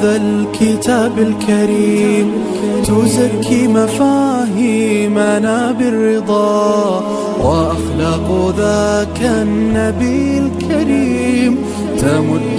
هذا الكتاب الكريم تزكي مفاهيمنا بالرضا، وأخلاق ذاك النبي الكريم تمد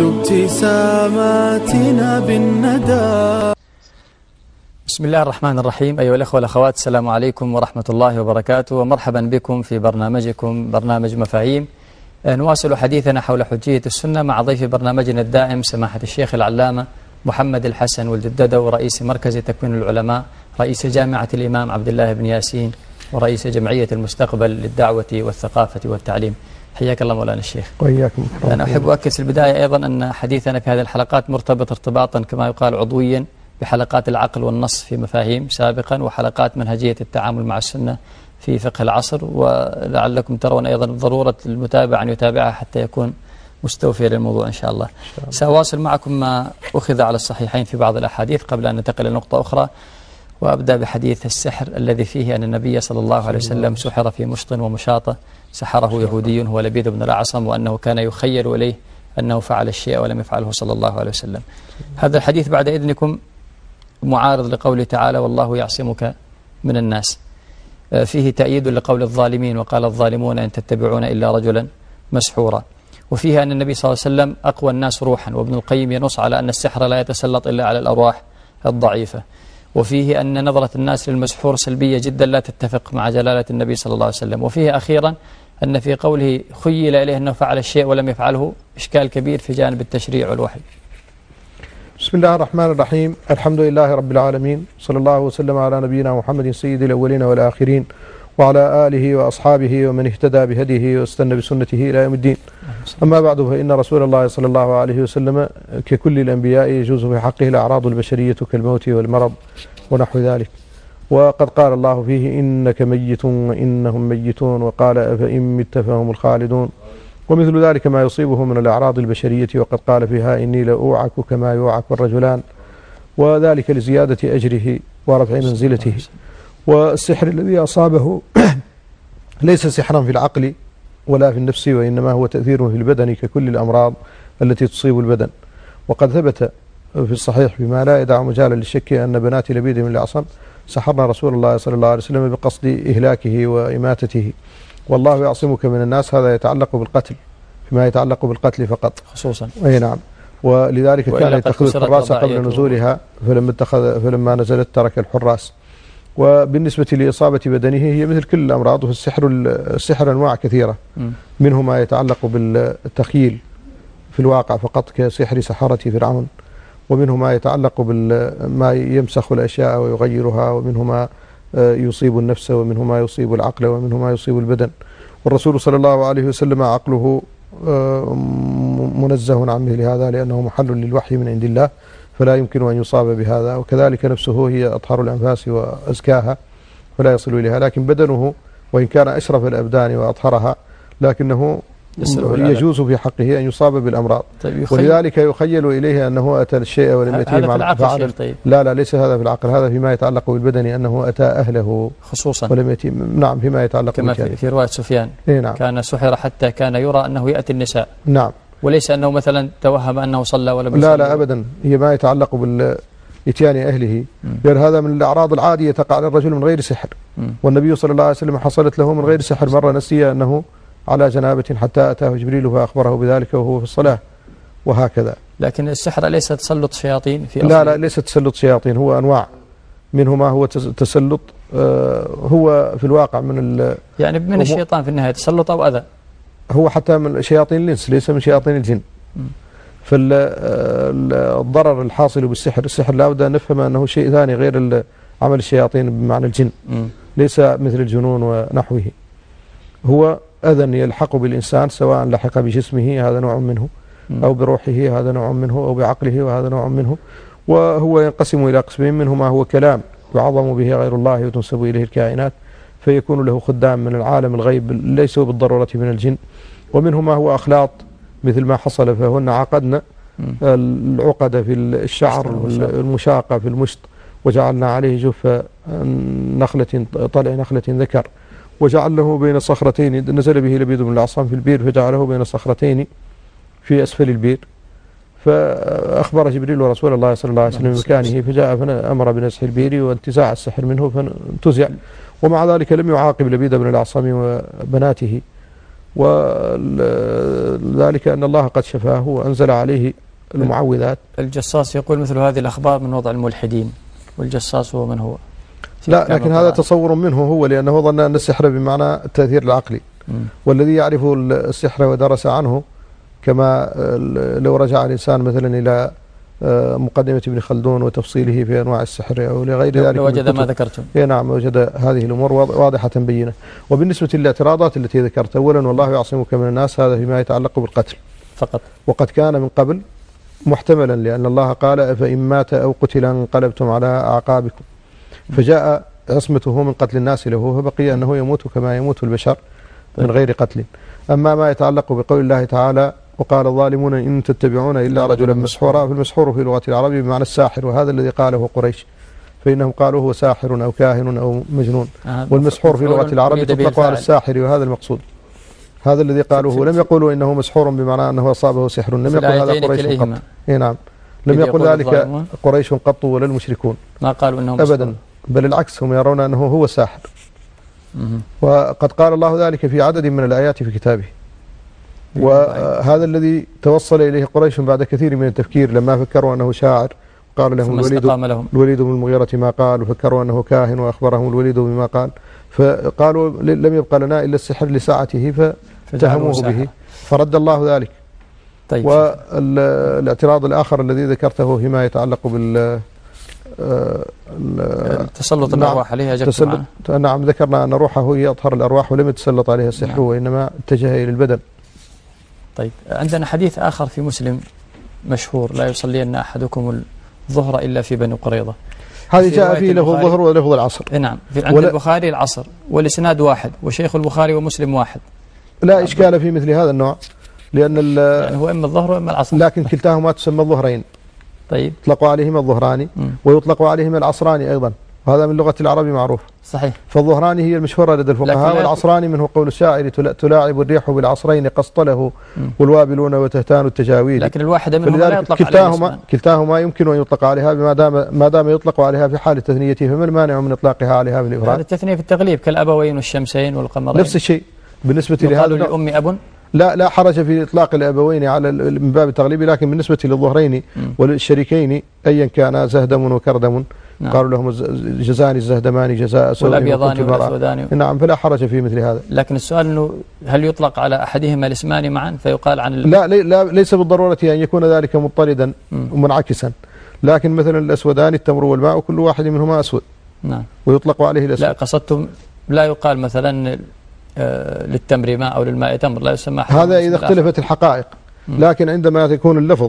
ابتساماتنا بالندى. بسم الله الرحمن الرحيم. أيها الأخوة والأخوات، السلام عليكم ورحمة الله وبركاته، ومرحبا بكم في برنامجكم برنامج مفاهيم. نواصل حديثنا حول حجية السنة مع ضيف برنامجنا الدائم سماحة الشيخ العلامة محمد الحسن ولد الددو، رئيس مركز تكوين العلماء، رئيس جامعة الإمام عبد الله بن ياسين، ورئيس جمعية المستقبل للدعوة والثقافة والتعليم. حياك الله مولانا الشيخ. وإياكم. أنا أحب أؤكد في البداية أيضا أن حديثنا في هذه الحلقات مرتبط ارتباطا كما يقال عضويا بحلقات العقل والنص في مفاهيم سابقا، وحلقات منهجية التعامل مع السنة في فقه العصر، ولعلكم ترون أيضا ضرورة المتابع أن يتابعها حتى يكون مستوفيا للموضوع إن شاء الله. سأواصل معكم ما أخذ على الصحيحين في بعض الأحاديث قبل أن ننتقل لنقطة أخرى، وأبدأ بحديث السحر الذي فيه أن النبي صلى الله عليه وسلم سحر في مشط ومشاطة، سحره يهودي هو لبيد بن الأعصم، وأنه كان يخيل إليه أنه فعل الشيء ولم يفعله صلى الله عليه وسلم. هذا الحديث بعد إذنكم معارض لقوله تعالى والله يعصمك من الناس، فيه تأييد لقول الظالمين وقال الظالمون إن تتبعون إلا رجلا مسحورا، وفيه أن النبي صلى الله عليه وسلم أقوى الناس روحا، وابن القيم ينص على أن السحر لا يتسلط إلا على الأرواح الضعيفة، وفيه أن نظرة الناس للمسحور سلبية جدا لا تتفق مع جلالة النبي صلى الله عليه وسلم، وفيه أخيرا أن في قوله خيل إليه أنه فعل الشيء ولم يفعله إشكال كبير في جانب التشريع والوحي. بسم الله الرحمن الرحيم. الحمد لله رب العالمين، صلى الله وسلم على نبينا محمد سيد الأولين والآخرين، وعلى آله وأصحابه ومن اهتدى بهديه واستنى بسنته إلى يوم الدين. أما بعد، فإن رسول الله صلى الله عليه وسلم ككل الأنبياء يجوز في حقه الأعراض البشرية كالموت والمرض ونحو ذلك، وقد قال الله فيه إنك ميت وإنهم ميتون، وقال أفإن مت فهم الخالدون، ومثل ذلك ما يصيبه من الأعراض البشرية، وقد قال فيها إني لأوعك كما يوعك الرجلان، وذلك لزيادة أجره ورفع منزلته. والسحر الذي أصابه ليس سحرا في العقل ولا في النفس، وإنما هو تأثير في البدن ككل الأمراض التي تصيب البدن. وقد ثبت في الصحيح بما لا يدع مجالا للشك أن بنات لبيد بن الأعصم سحرنا رسول الله صلى الله عليه وسلم بقصد إهلاكه وإماتته. والله يعصمك من الناس، هذا يتعلق بالقتل، فيما يتعلق بالقتل فقط خصوصا. أي نعم. ولذلك كان يتخذ الحراسة قبل نزولها، فلما نزلت ترك الحراس. وبالنسبة لإصابة بدنه هي مثل كل الأمراض، السحر أنواع كثيرة، منه ما يتعلق بالتخيل في الواقع فقط كسحر سحرة فرعون، ومنه ما يتعلق بما يمسخ الأشياء ويغيرها، ومنه ما يصيب النفس، ومنه ما يصيب العقل، ومنه ما يصيب البدن. والرسول صلى الله عليه وسلم عقله منزه عن مثل هذا، لأنه محل للوحي من عند الله، فلا يمكن أن يصاب بهذا. وكذلك نفسه هي أطهر الأنفاس وأزكاها فلا يصل إليها، لكن بدنه وإن كان أشرف الأبدان وأطهرها لكنه يجوز في حقه أن يصاب بالأمراض. طيب، ولذلك يخيل إليه أنه أتى الشيء ولم يأتيه مع العقل. طيب. لا ليس هذا في العقل، هذا فيما يتعلق بالبدن، أنه أتى أهله خصوصا ولم يأتيه. نعم، فيما يتعلق كما في رواية سفيان. نعم. كان سحر حتى كان يرى أنه يأتي النساء. نعم. وليس أنه مثلا توهم أنه صلى ولم يصلي. لا أبدا، هي ما يتعلق بالإتيان أهله، لأن هذا من الأعراض العادية تقع على الرجل من غير سحر. والنبي صلى الله عليه وسلم حصلت له من غير سحر مرة، نسي أنه على جنابة حتى أتاه جبريل فأخبره بذلك وهو في الصلاة، وهكذا. لكن السحر ليس تسلط شياطين في لا ليس تسلط شياطين، هو أنواع، منه ما هو تسلط هو في الواقع يعني من الشيطان في النهاية تسلط أو أذى، هو حتى من شياطين الإنس ليس من شياطين الجن. فالضرر الحاصل بالسحر، السحر لا بد أن نفهم أنه شيء ثاني غير عمل الشياطين بمعنى الجن، ليس مثل الجنون ونحوه. هو أذى يلحق بالإنسان، سواء لحق بجسمه هذا نوع منه، أو بروحه هذا نوع منه، أو بعقله وهذا نوع منه. وهو ينقسم إلى قسمين، منه ما هو كلام يعظم به غير الله وتنسب إليه الكائنات، فيكون له خدام من العالم الغيب ليسوا بالضرورة من الجن. ومنه ما هو أخلاط مثل ما حصل، فهن عقدنا العقد في الشعر والمشاقة في المشط، وجعلنا عليه جف نخلة طلع نخلة ذكر، وجعله بين صخرتين، نزل به لبيد بن الأعصم في البير، فجعله بين صخرتين في أسفل البير، فأخبر جبريل رسول الله صلى الله عليه وسلم بمكانه، فجاء فأمر بنزح البير وانتزاع السحر منه فانتزع، ومع ذلك لم يعاقب لبيد بن الأعصم وبناته، وذلك أن الله قد شفاه وأنزل عليه المعوذات. الجصاص يقول مثل هذه الأخبار من وضع الملحدين، والجصاص هو من هو؟ لا، لكن هذا تصور منه هو، لأنه ظن أن السحر بمعنى التأثير العقلي، والذي يعرف السحر ودرس عنه، كما لو رجع الإنسان مثلا إلى مقدمة ابن خلدون وتفصيله في أنواع السحر أو لغير ذلك وجد ما ذكرتم. نعم، وجد هذه الأمور واضحة بينة. وبالنسبة للاعتراضات التي ذكرت، أولا والله يعصمك من الناس، هذا فيما يتعلق بالقتل فقط، وقد كان من قبل محتملا، لأن الله قال فإن مات أو قتل انقلبتم على أعقابكم، فجاء عصمته من قتل الناس له، فبقي أنه يموت كما يموت البشر من غير قتل. أما ما يتعلق بقول الله تعالى وقال الظالمون إن تتبعون إلا رجلا مسحورا، فالمسحور في لغة العرب بمعنى الساحر، وهذا الذي قاله قريش، فإنهم قالوا هو ساحر أو كاهن أو مجنون، والمسحور في لغة العرب تطلق على الساحر، وهذا المقصود. هذا الذي قالوه لم يقولوا إنه مسحور بمعنى أنه أصابه سحر، لم يقل هذا قريش قط. نعم، لم يقل ذلك قريش قط ولا المشركون، ما قالوا إنه أبدا، بل العكس، هم يرون أنه هو ساحر. وقد قال الله ذلك في عدد من الآيات في كتابه، وهذا الذي توصل إليه قريش بعد كثير من التفكير، لما فكروا أنه شاعر قال لهم الوليد بن المغيرة ما قال، وفكروا أنه كاهن وأخبرهم الوليد بما قال، فقالوا لم يبقى لنا إلا السحر لساعته فاتهموه به، فرد الله ذلك. طيب. والاعتراض الآخر الذي ذكرته فيما يتعلق بال تسلط الأرواح عليها، نعم، ذكرنا أن روحه هي أطهر الأرواح ولم يتسلط عليها السحر، وإنما اتجه إلى البدن. طيب، عندنا حديث آخر في مسلم مشهور: لا يصلين أحدكم الظهر إلا في بني قريظة. هذه جاء فيه لفظ الظهر ولفظ العصر. نعم، عند البخاري العصر، والإسناد واحد، وشيخ البخاري ومسلم واحد. لا إشكال في مثل هذا النوع، لأن يعني هو إما الظهر وإما العصر، لكن كلتاهما تسمى الظهرين. طيب، يطلق عليهما الظهران ويطلق عليهما العصران أيضا، وهذا من لغة العرب معروف. صحيح. فالظهران هي المشهورة لدى الفقهاء، والعصران منه قول الشاعر تلاعب الريح بالعصرين قسطله والوابلون وتهتان التجاويد. لكن الواحدة منهما لا يطلق عليها، كلتاهما يمكن أن يطلق عليها ما دام يطلق عليها في حال التثنية، فما المانع من إطلاقها عليها بالإفراد؟ هذا التثنية في التغليب كالأبوين والشمسين والقمرين، نفس الشيء بالنسبة لهذا. للأم أب، لا حرج في إطلاق الأبوين على من باب التغليب، لكن بالنسبة للظهرين والشريكين أيا كان زهدم وكردم، نعم، قالوا لهم جزان الزهدمان جزاء سوء والأبيضان والأسودان، نعم، فلا حرج في مثل هذا. لكن السؤال أنه هل يطلق على أحدهما الاسمان معا فيقال عن لا ليس بالضرورة أن يكون ذلك مضطردا ومنعكسا، لكن مثلا الأسودان التمر والماء وكل واحد منهما أسود، نعم، ويطلق عليه الأسود. لا قصدتم لا يقال مثلا للتمر ماء أو للماء تمر، لا يسمى هذا إذا اختلفت الحقائق، لكن عندما يكون اللفظ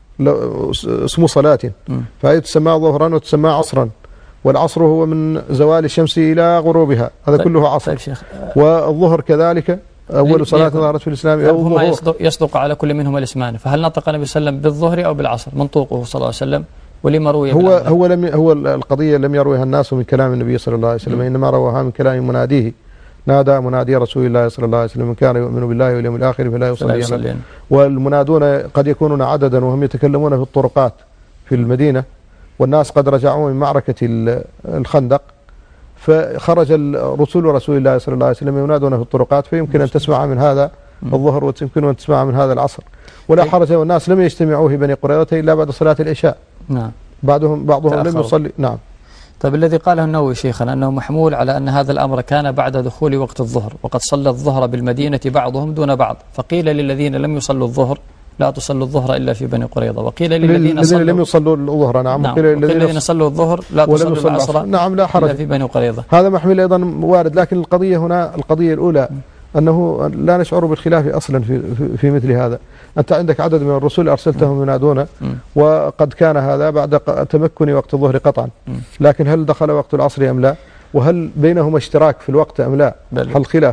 اسم صلاة فهي تسمى ظهرا وتسمى عصرا، والعصر هو من زوال الشمس إلى غروبها، هذا كله عصر. طيب شيخ، والظهر كذلك أول صلاة ظهرت في الإسلام. هما يصدق على كل منهما الاسمان، فهل نطق النبي صلى الله عليه وسلم بالظهر أو بالعصر منطوقه صلى الله عليه وسلم؟ ولما روي هو القضية لم يرويها الناس من كلام النبي صلى الله عليه وسلم، إنما رواها من كلام مناديه، نادى منادي رسول الله صلى الله عليه وسلم: من كان يؤمن بالله واليوم الآخر فلا يصلي. والمنادون قد يكونون عددا وهم يتكلمون في الطرقات في المدينة، والناس قد رجعوا من معركة الخندق، فخرج رسول رسول الله صلى الله عليه وسلم ينادون في الطرقات، فيمكن أن تسمع من هذا الظهر ويمكن أن تسمع من هذا العصر، ولا حرج. والناس لم يجتمعوا في بني قريظة إلا بعد صلاة العشاء، نعم، بعضهم لم يصلي. نعم. طيب، الذي قاله النووي شيخنا أنه محمول على أن هذا الأمر كان بعد دخول وقت الظهر، وقد صلى الظهر بالمدينة بعضهم دون بعض، فقيل للذين لم يصلوا الظهر لا تصلوا الظهر إلا في بني قريظة، وقيل للذين لم يصلوا الظهر، نعم، وقيل للذين صلوا الظهر لا تصلوا العصر، نعم، لا حرج، إلا في بني قريظة. هذا محمل أيضا وارد، لكن القضية هنا القضية الأولى أنه لا نشعر بالخلاف أصلا في مثل هذا. أنت عندك عدد من الرسل أرسلتهم ينادون، وقد كان هذا بعد تمكن وقت الظهر قطعا، لكن هل دخل وقت العصر أم لا؟ وهل بينهما اشتراك في الوقت أم لا؟ هل خلاف؟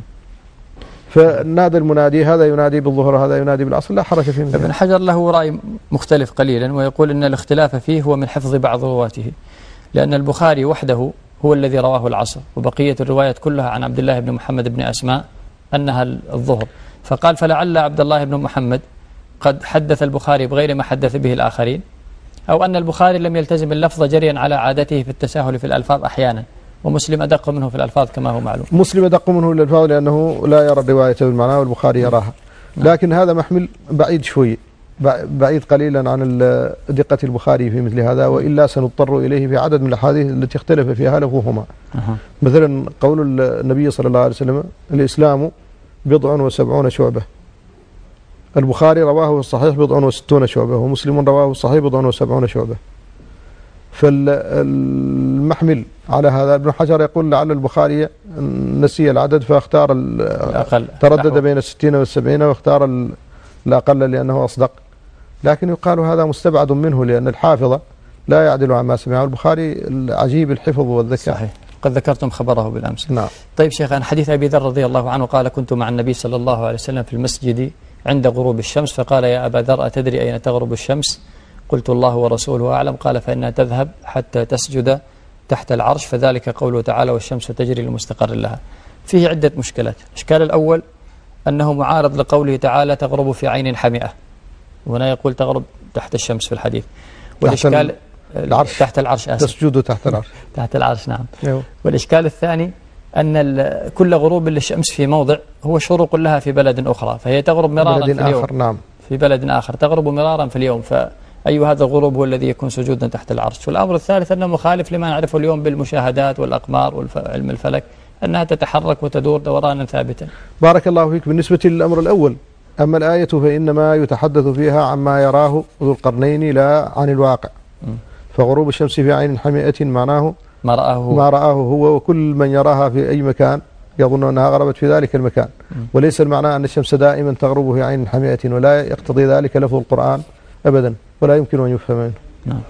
فنادى المنادي، هذا ينادي بالظهر وهذا ينادي بالعصر، لا حرج فيه. ابن حجر له رأي مختلف قليلا، ويقول أن الاختلاف فيه هو من حفظ بعض رواته، لأن البخاري وحده هو الذي رواه العصر، وبقية الروايات كلها عن عبد الله بن محمد بن أسماء أنها الظهر، فقال فلعل عبد الله بن محمد قد حدث البخاري بغير ما حدث به الآخرين، أو أن البخاري لم يلتزم اللفظ جريا على عادته في التساهل في الألفاظ أحيانا، ومسلم أدق منه في الألفاظ كما هو معلوم. مسلم أدق منه في الألفاظ لأنه لا يرى الرواية بالمعنى والبخاري يراها، لكن هذا محمل بعيد شوي، بعيد قليلا عن دقة البخاري في مثل هذا، وإلا سنضطر إليه في عدد من الأحاديث التي اختلف فيها لفظهما. مثلا قول النبي صلى الله عليه وسلم: الإسلام 70 شعبة. البخاري رواه في الصحيح 60 شعبة، ومسلم رواه في الصحيح 70 شعبة. فالمحمل على هذا ابن حجر يقول لعل البخاري نسي العدد فاختار الأقل، تردد بين 60 و70 واختار الأقل لأنه أصدق، لكن يقال هذا مستبعد منه لأن الحافظ لا يعدل عما سمعه. البخاري عجيب الحفظ والذكاء. صحيح، قد ذكرتم خبره بالأمس. نعم. طيب شيخ، عن حديث أبي ذر رضي الله عنه قال: كنت مع النبي صلى الله عليه وسلم في المسجد عند غروب الشمس، فقال: يا أبا ذر، أتدري أين تغرب الشمس؟ قلت: الله ورسوله أعلم. قال: فإنها تذهب حتى تسجد تحت العرش، فذلك قوله تعالى: والشمس تجري لمستقر لها. فيه عدة مشكلات. الإشكال الأول أنه معارض لقوله تعالى: تغرب في عين حمئة، وهنا يقول تغرب تحت الشمس في الحديث. والإشكال العرش، تحت العرش، آسف، تسجد تحت العرش. تحت العرش، نعم. أيوه. والإشكال الثاني أن كل غروب للشمس في موضع هو شروق لها في بلد أخرى، فهي تغرب مرارا في اليوم. آخر، نعم. في بلد آخر تغرب مرارا في اليوم، فأي هذا الغروب هو الذي يكون سجودا تحت العرش. والأمر الثالث أنه مخالف لما نعرفه اليوم بالمشاهدات والأقمار وعلم الفلك، أنها تتحرك وتدور دورانا ثابتا. بارك الله فيك. بالنسبة للأمر الأول، أما الآية فإنما يتحدث فيها عما يراه ذو القرنين لا عن الواقع. فغروب الشمس في عين حمئة معناه ما رآه هو وكل من يراها في أي مكان يظن أنها غربت في ذلك المكان. وليس المعنى أن الشمس دائما تغرب في عين حمئة، ولا يقتضي ذلك لفظ القرآن أبدا، ولا يمكن أن يفهم منه. نعم.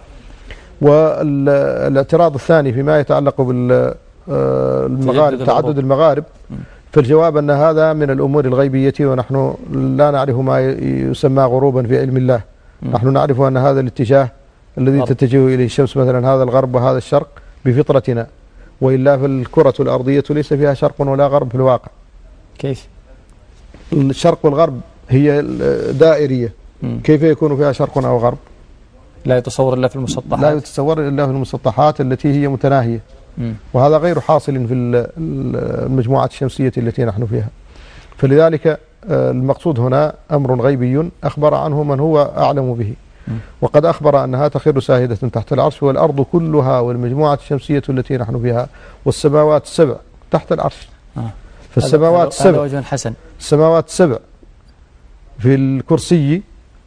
والاعتراض الثاني فيما يتعلق بالمغارب، تعدد المغارب، فالجواب أن هذا من الأمور الغيبية، ونحن لا نعرف ما يسمى غروبا في علم الله. نحن نعرف أن هذا الاتجاه الذي تتجه إليه الشمس، مثلا هذا الغرب وهذا الشرق، بفطرتنا، وإلا فالكرة الأرضية ليس فيها شرق ولا غرب في الواقع. كيف؟ الشرق والغرب هي دائرية، كيف يكون فيها شرق أو غرب؟ لا يتصور إلا في المسطحات. لا يتصور إلا في المسطحات التي هي متناهية، وهذا غير حاصل في المجموعات الشمسية التي نحن فيها. فلذلك المقصود هنا أمر غيبي أخبر عنه من هو أعلم به، وقد أخبر أنها تخر ساهدة تحت العرش، والأرض كلها والمجموعة الشمسية التي نحن فيها والسماوات السبع تحت العرش. فالسماوات السبع، هذا وجه حسن. السماوات السبع في الكرسي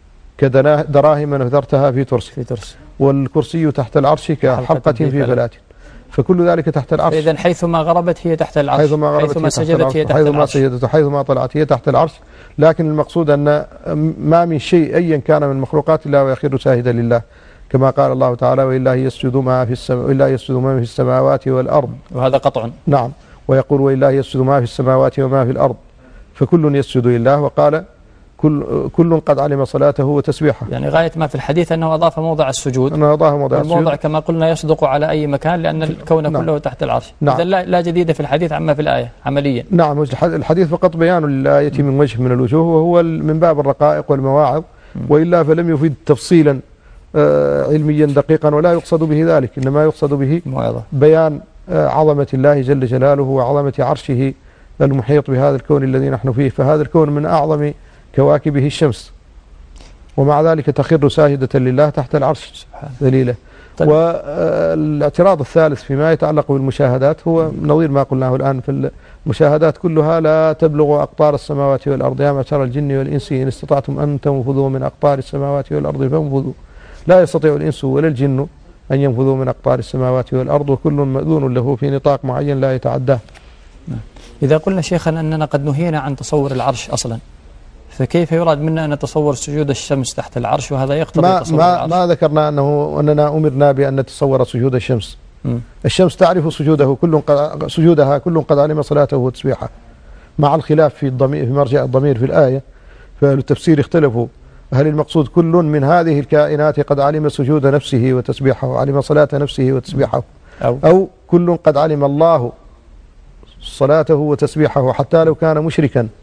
كدراهم نثرتها في ترس، والكرسي تحت العرش كحلقة في فلاة، فكل ذلك تحت العرش. إذن حيثما غربت هي تحت العرش، حيثما سجدت هي تحت العرش، حيثما سجدت وحيثما طلعت هي تحت العرش. لكن المقصود أن ما من شيء أيا كان من مخلوقات الله ويخر ساجدا لله، كما قال الله تعالى: ولله يسجد ما في السماوات والأرض. وهذا قطع. نعم. ويقول: ولله يسجد ما في السماوات وما في الأرض، فكل يسجد لله. وقال: كل قد علم صلاته وتسبيحه. يعني غاية ما في الحديث أنه أضاف موضع السجود، الموضع كما قلنا يصدق على أي مكان، لأن الكون كله تحت العرش. نعم. إذن لا جديد في الحديث عما في الآية عمليا. نعم. الحديث فقط بيان للآية من وجه من الوجوه، وهو من باب الرقائق والمواعظ، وإلا فلم يفيد تفصيلا علميا دقيقا، ولا يقصد به ذلك، إنما يقصد به بيان عظمة الله جل جلاله وعظمة عرشه المحيط بهذا الكون الذي نحن فيه. فهذا الكون من أعظم كواكبه الشمس، ومع ذلك تخر ساجدة لله تحت العرش ذليلة. طيب. والاعتراض الثالث فيما يتعلق بالمشاهدات هو نظير ما قلناه الآن، في المشاهدات كلها لا تبلغ أقطار السماوات والأرض. يا معشر الجن والإنس إن استطعتم أن تنفذوا من أقطار السماوات والأرض فانفذوا. لا يستطيع الإنس ولا الجن أن ينفذوا من أقطار السماوات والأرض، وكل مأذون له في نطاق معين لا يتعداه. إذا قلنا شيخنا أننا قد نهينا عن تصور العرش أصلا، فكيف يراد منا أن نتصور سجود الشمس تحت العرش، وهذا يقتضي تصور العرش؟ ما ذكرنا أننا أمرنا بأن نتصور سجود الشمس. الشمس تعرف سجودها كل قد علم صلاته وتسبيحه، مع الخلاف في الضمير، في مرجع الضمير في الآية. فالتفسير اختلفوا، هل المقصود كل من هذه الكائنات قد علم سجود نفسه وتسبيحه وعلم صلاة نفسه وتسبيحه، أو كل قد علم الله صلاته وتسبيحه حتى لو كان مشركا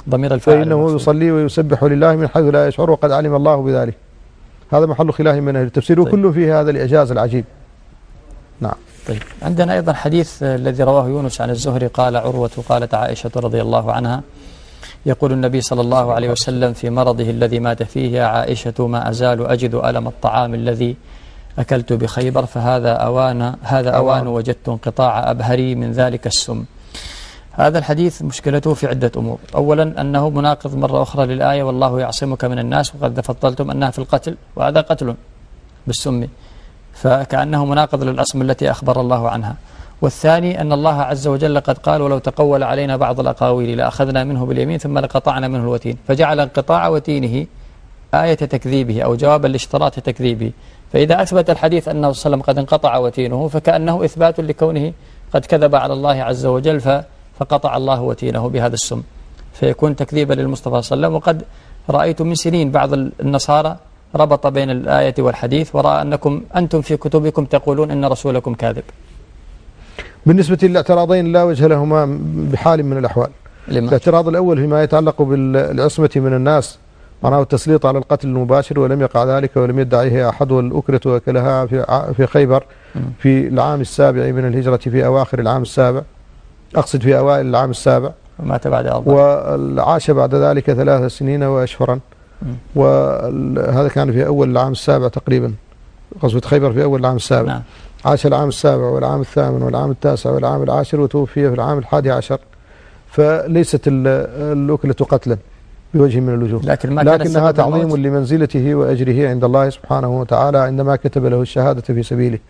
ضمير الفاعل فإنه يصلي ويسبح لله من حيث لا يشعر وقد علم الله بذلك. هذا محل خلاف من أهل التفسير، وكله فيه هذا الإعجاز العجيب. نعم. طيب، عندنا أيضا حديث الذي رواه يونس عن الزهري قال عروة قالت عائشة رضي الله عنها يقول النبي صلى الله عليه وسلم في مرضه الذي مات فيه: يا عائشة ما أزال أجد ألم الطعام الذي أكلت بخيبر، فهذا أوان وجدت انقطاع أبهري من ذلك السم. هذا الحديث مشكلته في عدة أمور. أولا أنه مناقض مرة أخرى للآية والله يعصمك من الناس، وقد فضلتم أنها في القتل، وهذا قتل بالسم، فكأنه مناقض للعصم التي أخبر الله عنها. والثاني أن الله عز وجل قد قال: ولو تقول علينا بعض الأقاويل لأخذنا منه باليمين ثم لقطعنا منه الوتين، فجعل انقطاع وتينه آية تكذيبه أو جوابا لاشتراط تكذيبه. فإذا أثبت الحديث أنه صلى الله عليه وسلم قد انقطع وتينه، فكأنه إثبات لكونه قد كذب على الله عز وجل فقطع الله وتينه بهذا السم، فيكون تكذيبا للمصطفى صلى الله عليه وسلم. وقد رأيت من سنين بعض النصارى ربط بين الآية والحديث، ورأى أنكم أنتم في كتبكم تقولون إن رسولكم كاذب. بالنسبة للاعتراضين لا وجه لهما بحال من الأحوال. الاعتراض الأول فيما يتعلق بالعصمة من الناس، معناه التسليط على القتل المباشر ولم يقع ذلك ولم يدعيه أحد، والأكلة وأكلها في خيبر في العام السابع من الهجرة، في أواخر العام السابع، أقصد في أوائل العام السابع، ومات بعد 4، وعاش بعد ذلك 3 سنين وأشهرا، وهذا كان في أول العام السابع تقريبا، غزوة خيبر في أول العام السابع. نعم. عاش العام السابع والعام الثامن والعام التاسع والعام العاشر، وتوفي في العام 11. فليست الأكلة قتلا بوجه من الوجوه، لكنها تعظيم لمنزلته وأجره عند الله سبحانه وتعالى عندما كتب له الشهادة في سبيله.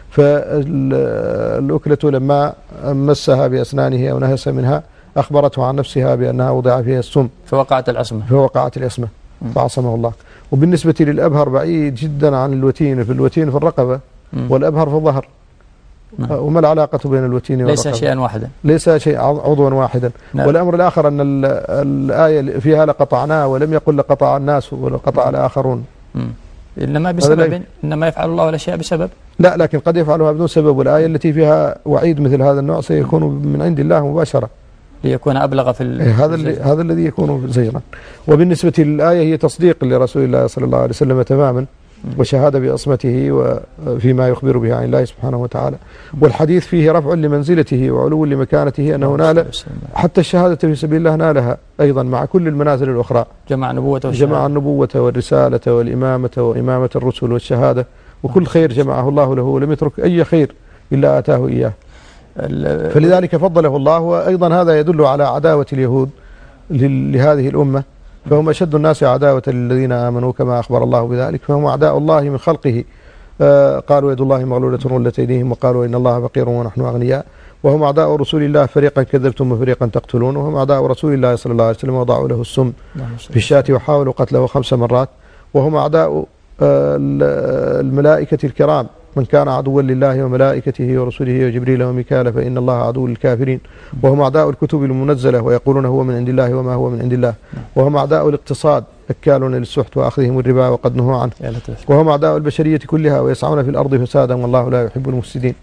فالأكلة لما مسها بأسنانه أو نهس منها أخبرته عن نفسها بأنها وضع فيها السم، فوقعت العصمة فعصمه الله. وبالنسبة للأبهر بعيد جدا عن الوتين، في الوتين في الرقبة والأبهر في الظهر. وما العلاقة بين الوتين والرقبة؟ ليس شيئا واحدا، ليس شيء عضوا واحدا. نعم. والأمر الآخر أن الآية فيها لقطعناه، ولم يقل لقطع الناس ولقطع الآخرون، إنما بسبب، إنما يفعل الله الأشياء بسبب. لا، لكن قد يفعلها بدون سبب، والآية التي فيها وعيد مثل هذا النوع سيكون من عند الله مباشرة ليكون أبلغ في هذا الذي يكون زيرا. وبالنسبة للآية هي تصديق لرسول الله صلى الله عليه وسلم تماما، وشهادة بأصمته وفيما يخبر به عن الله سبحانه وتعالى. والحديث فيه رفع لمنزلته وعلو لمكانته، أنه نال حتى الشهادة في سبيل الله نالها أيضا مع كل المنازل الأخرى، جمع النبوة والرسالة والإمامة وإمامة الرسل والشهادة، وكل خير جمعه الله له، ولم يترك أي خير إلا آتاه إياه. فلذلك فضله الله. وأيضا هذا يدل على عداوة اليهود لهذه الأمة، فهم أشد الناس عداوة للذين آمنوا كما أخبر الله بذلك، فهم أعداء الله من خلقه. قالوا يد الله مغلولة غلت أيديهم، وقالوا إن الله فقير ونحن أغنياء. وهم أعداء رسول الله، فريقا كذبتم وفريقا تقتلون. وهم أعداء رسول الله صلى الله عليه وسلم، وضعوا له السم في الشاة وحاولوا قتله 5 مرات. وهم أعداء الملائكة الكرام، من كان عدوا لله وملائكته ورسله وجبريل وميكال فإن الله عدو للكافرين. وهم أعداء الكتب المنزلة، ويقولون هو من عند الله وما هو من عند الله. وهم أعداء الاقتصاد، أكالون للسحت وأخذهم الربا وقد نهوا عنه. وهم أعداء البشرية كلها، ويسعون في الأرض فسادا والله لا يحب المفسدين.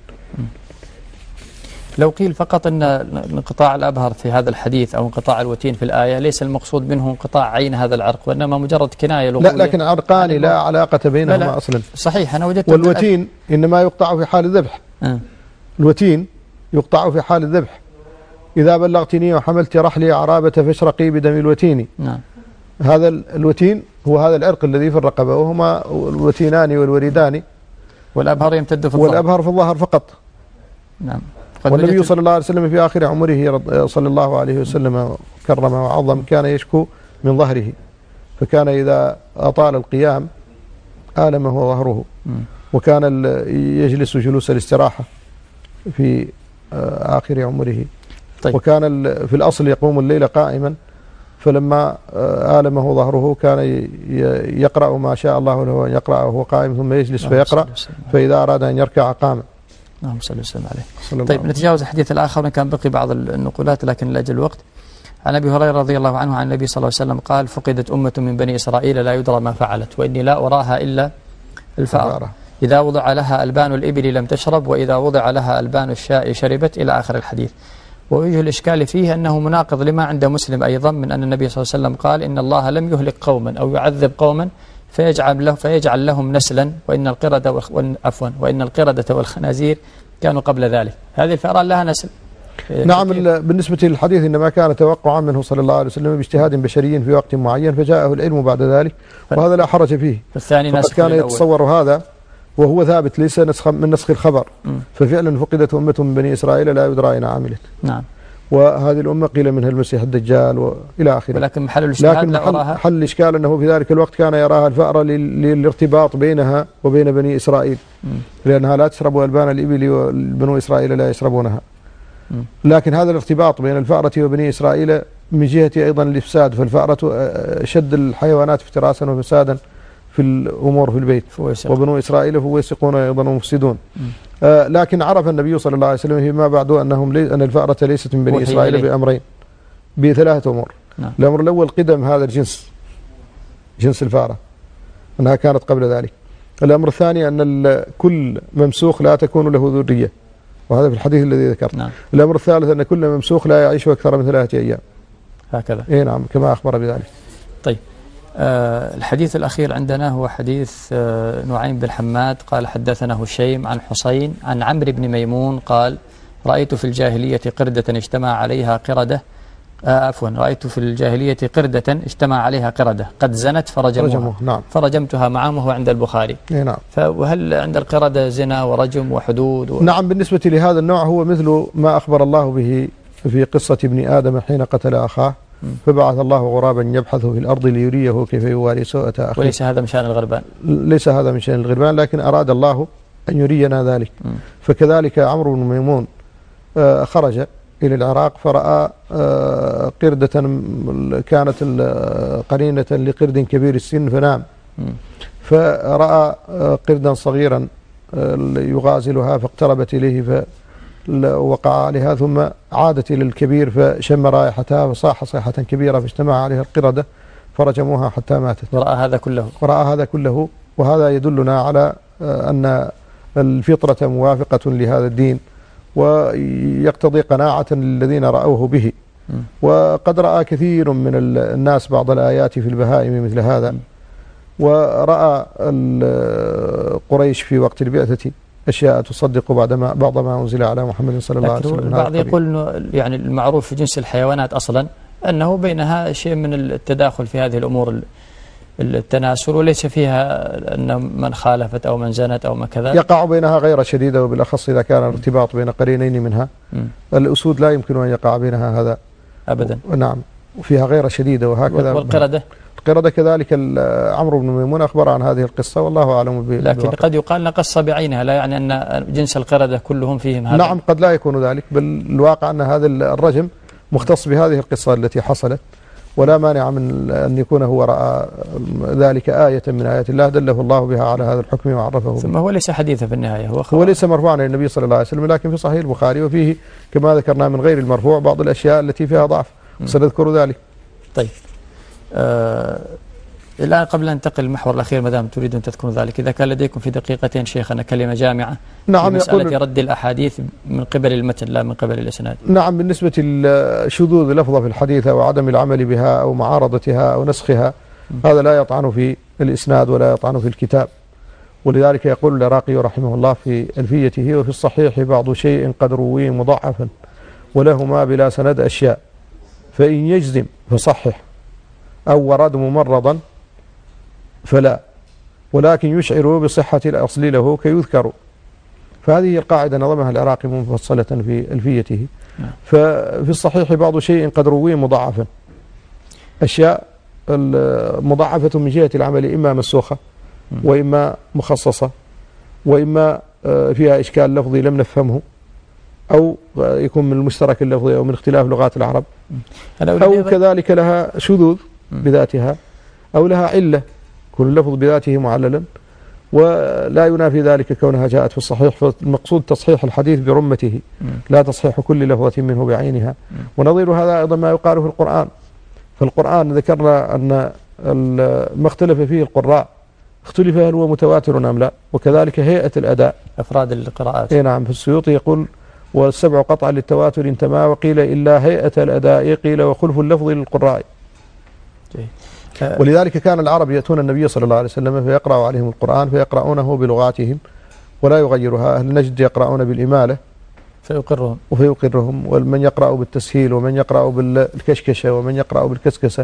لو قيل فقط أن انقطاع الأبهر في هذا الحديث أو انقطاع الوتين في الآية ليس المقصود منه انقطاع عين هذا العرق، وإنما مجرد كناية لغوية. لا، لكن عرقان لا علاقة بينهما أصلا. صحيح، أنا وجدت. والوتين إنما يقطع في حال الذبح. الوتين يقطع في حال الذبح. إذا بلغتني وحملت رحلي عرابة فاشرقي بدم الوتين. نعم. هذا الوتين هو هذا العرق الذي في الرقبة، وهما الوتينان والوريدان. والأبهر يمتد في الظهر. والأبهر في الظهر فقط. نعم. والنبي صلى الله عليه وسلم في آخر عمره صلى الله عليه وسلم كرم وعظم كان يشكو من ظهره، فكان إذا أطال القيام آلمه ظهره، وكان يجلس جلوس الاستراحة في آخر عمره. طيب. وكان في الأصل يقوم الليل قائما، فلما آلمه ظهره كان يقرأ ما شاء الله له أن يقرأ وهو قائم، ثم يجلس فيقرأ، فإذا أراد أن يركع قام. اللهم صل وسلم عليه. طيب، نتجاوز الحديث الآخر، كان بقي بعض النقولات لكن لأجل الوقت. عن أبي هريرة رضي الله عنه عن النبي صلى الله عليه وسلم قال: فقدت أمة من بني إسرائيل لا يدرى ما فعلت، وإني لا أراها إلا الفأر، إذا وضع لها ألبان الإبل لم تشرب، وإذا وضع لها ألبان الشاء شربت، إلى آخر الحديث. ووجه الإشكال فيه أنه مناقض لما عند مسلم أيضا من أن النبي صلى الله عليه وسلم قال إن الله لم يهلك قوما أو يعذب قوما فيجعل لهم نسلا وإن القردة والخنازير كانوا قبل ذلك. هذه الفأرة لها نسل. نعم. بالنسبة للحديث إنما كان توقعا منه صلى الله عليه وسلم باجتهاد بشري في وقت معين فجاءه العلم بعد ذلك، وهذا لا حرج فيه. فقد كان يتصور هذا وهو ثابت ليس من نسخ الخبر. ففعلا فقدت أمة من بني إسرائيل لا يدرى أين عملت. نعم. وهذه الأمة قيل منها المسيح الدجال وإلى آخره. ولكن محل الإشكال حل الإشكال أنه في ذلك الوقت كان يراها الفأرة للارتباط بينها وبين بني إسرائيل، لأنها لا تشرب ألبان الإبل وبنو إسرائيل لا يشربونها. لكن هذا الارتباط بين الفأرة وبني إسرائيل من جهة أيضا الإفساد، فالفأرة شد الحيوانات افتراسا وفسادا في الأمور في البيت، وبنو إسرائيل فويسقون أيضا ومفسدون. لكن عرف النبي صلى الله عليه وسلم فيما بعد أن الفأرة ليست من بني إسرائيل بأمرين، بثلاثة أمور. الأمر الأول قدم هذا الجنس، جنس الفأرة، أنها كانت قبل ذلك. الأمر الثاني أن كل ممسوخ لا تكون له ذرية، وهذا في الحديث الذي ذكرت. الأمر الثالث أن كل ممسوخ لا يعيش أكثر من 3 أيام. هكذا. إيه نعم، كما أخبر بذلك. طيب. الحديث الأخير عندنا هو حديث نعيم بن حماد قال حدثنا هشيم عن حسين عن عمرو بن ميمون قال رأيت في الجاهلية قردة اجتمع عليها قردة رأيت في الجاهلية قردة اجتمع عليها قردة قد زنت فرجموها. نعم. فرجمتها معهم وهو عند البخاري. نعم. وهل عند القردة زنا ورجم وحدود نعم. بالنسبة لهذا النوع هو مثل ما أخبر الله به في قصة ابن آدم حين قتل أخاه، فبعث الله غرابا يبحث في الأرض ليريه كيف يواري سوءة أخيه. وليس هذا من شأن الغربان. ليس هذا من شأن الغربان، لكن أراد الله أن يرينا ذلك. فكذلك عمرو بن ميمون خرج إلى العراق فرأى قردة كانت قرينة لقرد كبير السن فنام، فرأى قردا صغيرا يغازلها فاقتربت إليه فوقع عليها، ثم عادت إلى الكبير فشم رائحتها فصاح صيحة كبيرة فاجتمع عليها القردة فرجموها حتى ماتت. ورأى هذا كله. وهذا يدلنا على أن الفطرة موافقة لهذا الدين ويقتضي قناعة للذين رأوه به. وقد رأى كثير من الناس بعض الآيات في البهائم مثل هذا، ورأى قريش في وقت البعثة أشياء تصدق بعض ما أنزل على محمد صلى الله عليه وسلم. البعض يقول إنه يعني المعروف في جنس الحيوانات أصلا أنه بينها شيء من التداخل في هذه الأمور التناسل، وليس فيها أن من خالفت أو من زنت أو ما كذا يقع بينها غير شديدة، وبالأخص إذا كان الارتباط بين قرينين منها. الأسود لا يمكن أن يقع بينها هذا أبدا. نعم. وفيها غير شديدة وهكذا. القردة كذلك عمرو بن ميمون أخبر عن هذه القصة والله أعلم لكن قد يقال قصة بعينها، لا يعني أن جنس القردة كلهم فيهم هذا. نعم قد لا يكون ذلك، بل الواقع أن هذا الرجم مختص بهذه القصة التي حصلت، ولا مانع من أن يكون هو رأى ذلك آية من آيات الله دله الله بها على هذا الحكم وعرفه. ثم هو ليس حديثا في النهاية، هو ليس مرفوعا إلى النبي صلى الله عليه وسلم، لكن في صحيح البخاري وفيه كما ذكرنا من غير المرفوع بعض الأشياء التي فيها ضعف وسنذكر ذلك. طيب. الآن قبل أن ننتقل للمحور الأخير، ما دام تريد أن تذكروا ذلك، إذا كان لديكم في دقيقتين شيخنا كلمة جامعة نعم في مسألة رد الأحاديث من قبل المتن لا من قبل الإسناد. نعم. بالنسبة لشذوذ لفظة في الحديث أو عدم العمل بها أو معارضتها أو نسخها، هذا لا يطعن في الإسناد ولا يطعن في الكتاب، ولذلك يقول العراقي رحمه الله في ألفيته وفي الصحيح بعض شيء قد روي مضعفا ولهما بلا سند أشياء، فإن يجزم فصحح أو ورد ممرضا فلا، ولكن يشعر بصحة الأصل له كيذكر. فهذه القاعدة نظمها العراقي مفصلة في ألفيته. ففي الصحيح بعض شيء قد روي مضاعفا، أشياء مضاعفة من جهة العمل إما مسوخة وإما مخصصة وإما فيها إشكال لفظي لم نفهمه، أو يكون من المشترك اللفظي أو من اختلاف لغات العرب، أو كذلك لها شذوذ بذاتها أو لها علة، كل لفظ بذاته معللا، ولا ينافي ذلك كونها جاءت في الصحيح. فالمقصود تصحيح الحديث برمته لا تصحيح كل لفظة منه بعينها. ونظير هذا أيضا ما يقال في القرآن. فالقرآن ذكرنا أن ما اختلف فيه القراء اختلف هل هو متواتر أم لا، وكذلك هيئة الأداء أفراد القراءات. نعم. في السيوطي يقول والسبع قطعا للتواتر انتما، وقيل إلا هيئة الأداء، قيل وخلف اللفظ للقراء. ولذلك كان العرب يأتون النبي صلى الله عليه وسلم فيقرأ عليهم القرآن فيقرؤونه بلغاتهم ولا يغيرها. أهل نجد يقرؤون بالإمالة فيقرهم، ومن يقرأ بالتسهيل، ومن يقرأ بالكشكشة، ومن يقرأ بالكسكسة.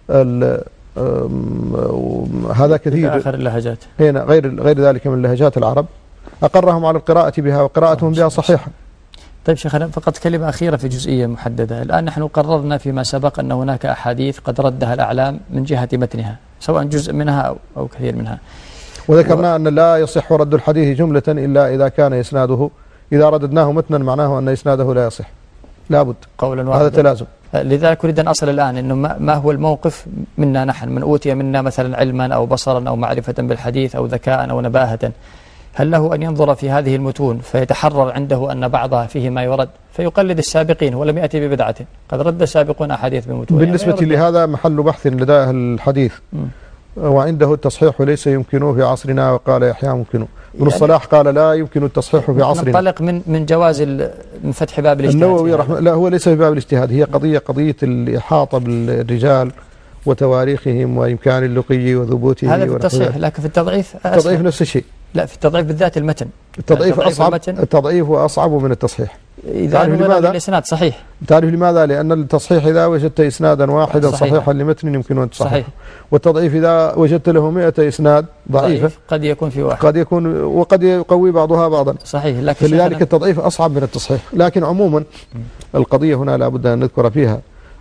هذا كثير آخر اللهجات. هنا غير ذلك من لهجات العرب أقرهم على القراءة بها، وقراءتهم بها صحيحة. طيب شيخنا، فقط كلمة أخيرة في جزئية محددة. الآن نحن قررنا فيما سبق أن هناك أحاديث قد ردها الأعلام من جهة متنها، سواء جزء منها أو كثير منها، وذكرنا أن لا يصح رد الحديث جملة إلا إذا كان إسناده، إذا رددناه متنا معناه أن إسناده لا يصح، لابد قولا واحدا، هذا تلازم. لذلك أريد أن أصل الآن أنه ما هو الموقف منا نحن، من أوتي منا مثلا علما أو بصرا أو معرفة بالحديث أو ذكاء أو نباهة، هل له أن ينظر في هذه المتون فيتحرر عنده أن بعضها فيه ما يرد فيقلد السابقين ولم يأتي ببدعة؟ قد رد السابقون أحاديث بمتون. بالنسبة لهذا محل بحث لدى أهل الحديث، وعنده التصحيح ليس يمكنه في عصرنا، وقال يحيى ممكنه. ابن الصلاح قال لا يمكن التصحيح في عصرنا. ننطلق من جواز من فتح باب الاجتهاد. النووي لا، هو ليس في باب الاجتهاد، هي قضية الإحاطة بالرجال وتواريخهم وإمكان اللقي وثبوته. هذا في التصحيح، لكن في التضعيف التضعيف نفس الشيء. لا، في التضعيف بالذات المتن. التضعيف أصعب، التضعيف أصعب من التصحيح. تعرف لماذا؟ الإسناد صحيح. تعرف لماذا؟ لأن التصحيح إذا وجدت إسنادا واحدا صحيحا لمتن يمكن أن تصححه، والتضعيف إذا وجدت له 100 إسناد ضعيفة قد يكون في واحد، قد يكون وقد يقوي بعضها بعضا. صحيح. لكن فلذلك التضعيف أصعب من التصحيح. لكن عموما القضية هنا لا بد أن نذكر فيها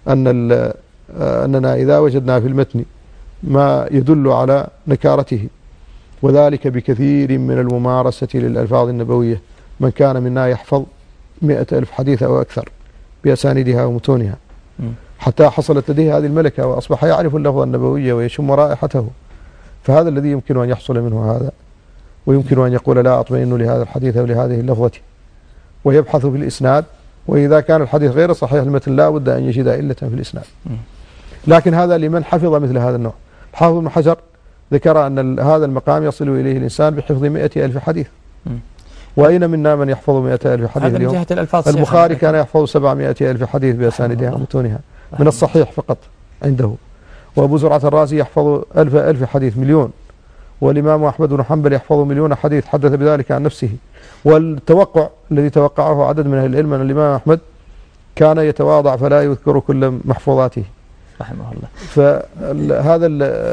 أننا إذا وجدنا في المتن ما يدل على نكارته، وذلك بكثير من الممارسة للألفاظ النبوية. من كان منا يحفظ 100,000 حديث أو أكثر بأسانيدها ومتونها، حتى حصلت لديه هذه الملكة وأصبح يعرف اللفظ النبوي ويشم رائحته. فهذا الذي يمكن أن يحصل منه هذا، ويمكن أن يقول لا أطمئن لهذا الحديث أو لهذه اللفظة، ويبحث في الإسناد، وإذا كان الحديث غير صحيح المتن لا بد أن يجد علة في الإسناد. لكن هذا لمن حفظ مثل هذا النوع. الحافظ ابن حجر ذكر أن هذا المقام يصل إليه الإنسان بحفظ 100,000 حديث. وأين منا من يحفظ 100,000 حديث اليوم؟ البخاري كان يحفظ 700,000 حديث بأسانيدها ومتونها من الصحيح فقط عنده. وأبو زرعة الرازي يحفظ 1,000 حديث، مليون. والإمام أحمد بن حنبل يحفظ 1,000,000 حديث، حدث بذلك عن نفسه. والتوقع الذي توقعه عدد من أهل العلم أن الإمام أحمد كان يتواضع فلا يذكر كل محفوظاته رحمه الله. فهذا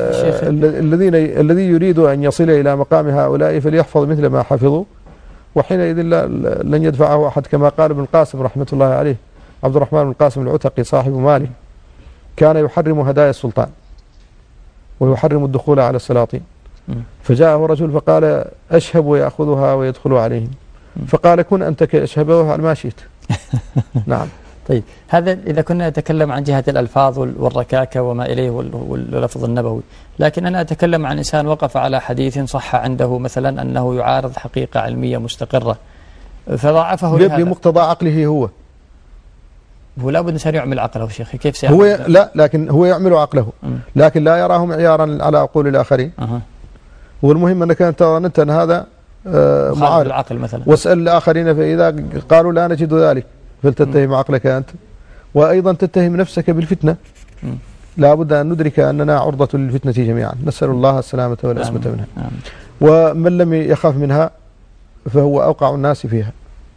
الذي يريد أن يصل إلى مقام هؤلاء فليحفظ مثل ما حفظوا، وحينئذ لن يدفعه أحد. كما قال ابن القاسم رحمة الله عليه، عبد الرحمن بن القاسم العتقي صاحب مالك، كان يحرم هدايا السلطان ويحرم الدخول على السلاطين. فجاءه رجل فقال أشهب ويأخذها ويدخل عليهم، فقال كن أنت كأشهب وافعل ما شئت. نعم. طيب، هذا إذا كنا نتكلم عن جهة الألفاظ والركاكة وما إليه واللفظ النبوي، لكن أنا أتكلم عن إنسان وقف على حديث صح عنده مثلا أنه يعارض حقيقة علمية مستقرة فضاعفه بمقتضى عقله هو لا بد أن يعمل عقله. شيخ كيف هو لا، لكن هو يعمل عقله، لكن لا يراه معيارا على عقول الآخرين. والمهم أنك أنت ظننت أن هذا معارض العقل مثلا، واسأل الآخرين فإذا قالوا لا نجد ذلك فلتتهم عقلك أنت، وأيضا تتهم نفسك بالفتنة. لا بد أن ندرك أننا عرضة للفتنة جميعا، نسأل الله السلامة والعصمة منها. ومن لم يخاف منها فهو أوقع الناس فيها.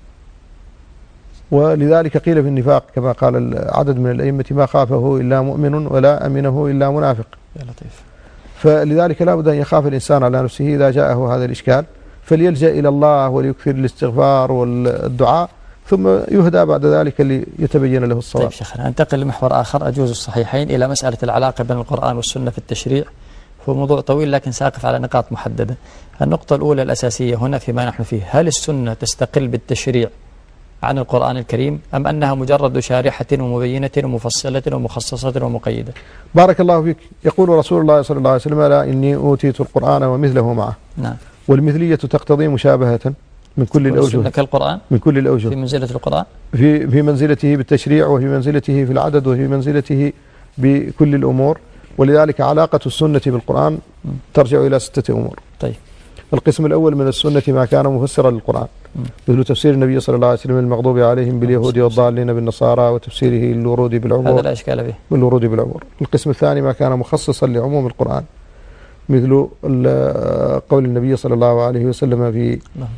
ولذلك قيل في النفاق كما قال عدد من الأئمة ما خافه إلا مؤمن ولا أمنه إلا منافق. يا لطيف. فلذلك لا بد أن يخاف الإنسان على نفسه إذا جاءه هذا الإشكال، فليلجأ إلى الله وليكثر الاستغفار والدعاء، ثم يهدى بعد ذلك اللي يتبين له الصواب. طيب شيخنا، انتقل لمحور آخر أجوز الصحيحين، إلى مسألة العلاقة بين القرآن والسنة في التشريع. هو موضوع طويل لكن سأقف على نقاط محددة. النقطة الأولى الأساسية هنا فيما نحن فيه، هل السنة تستقل بالتشريع عن القرآن الكريم أم أنها مجرد شارحة ومبينة ومفصلة ومخصصة ومقيدة؟ بارك الله فيك. يقول رسول الله صلى الله عليه وسلم لا إني أوتيت القرآن ومثله معه. نعم. والمثلية تقتضي مشابهة من كل الأوجه، كالقرآن من كل الأوجه، في منزلة القرآن، في منزلته بالتشريع، وفي منزلته في العدد، وفي منزلته بكل الأمور. ولذلك علاقة السنة بالقرآن ترجع إلى 6 أمور. طيب. القسم الأول من السنة ما كان مفسرا للقرآن، مثل تفسير النبي صلى الله عليه وسلم المغضوب عليهم باليهود والضالين بالنصارى، وتفسيره الورود بالعبور، هذا لا إشكال فيه، بالورود بالعبور. القسم الثاني ما كان مخصصا لعموم القرآن، مثل قول النبي صلى الله عليه وسلم في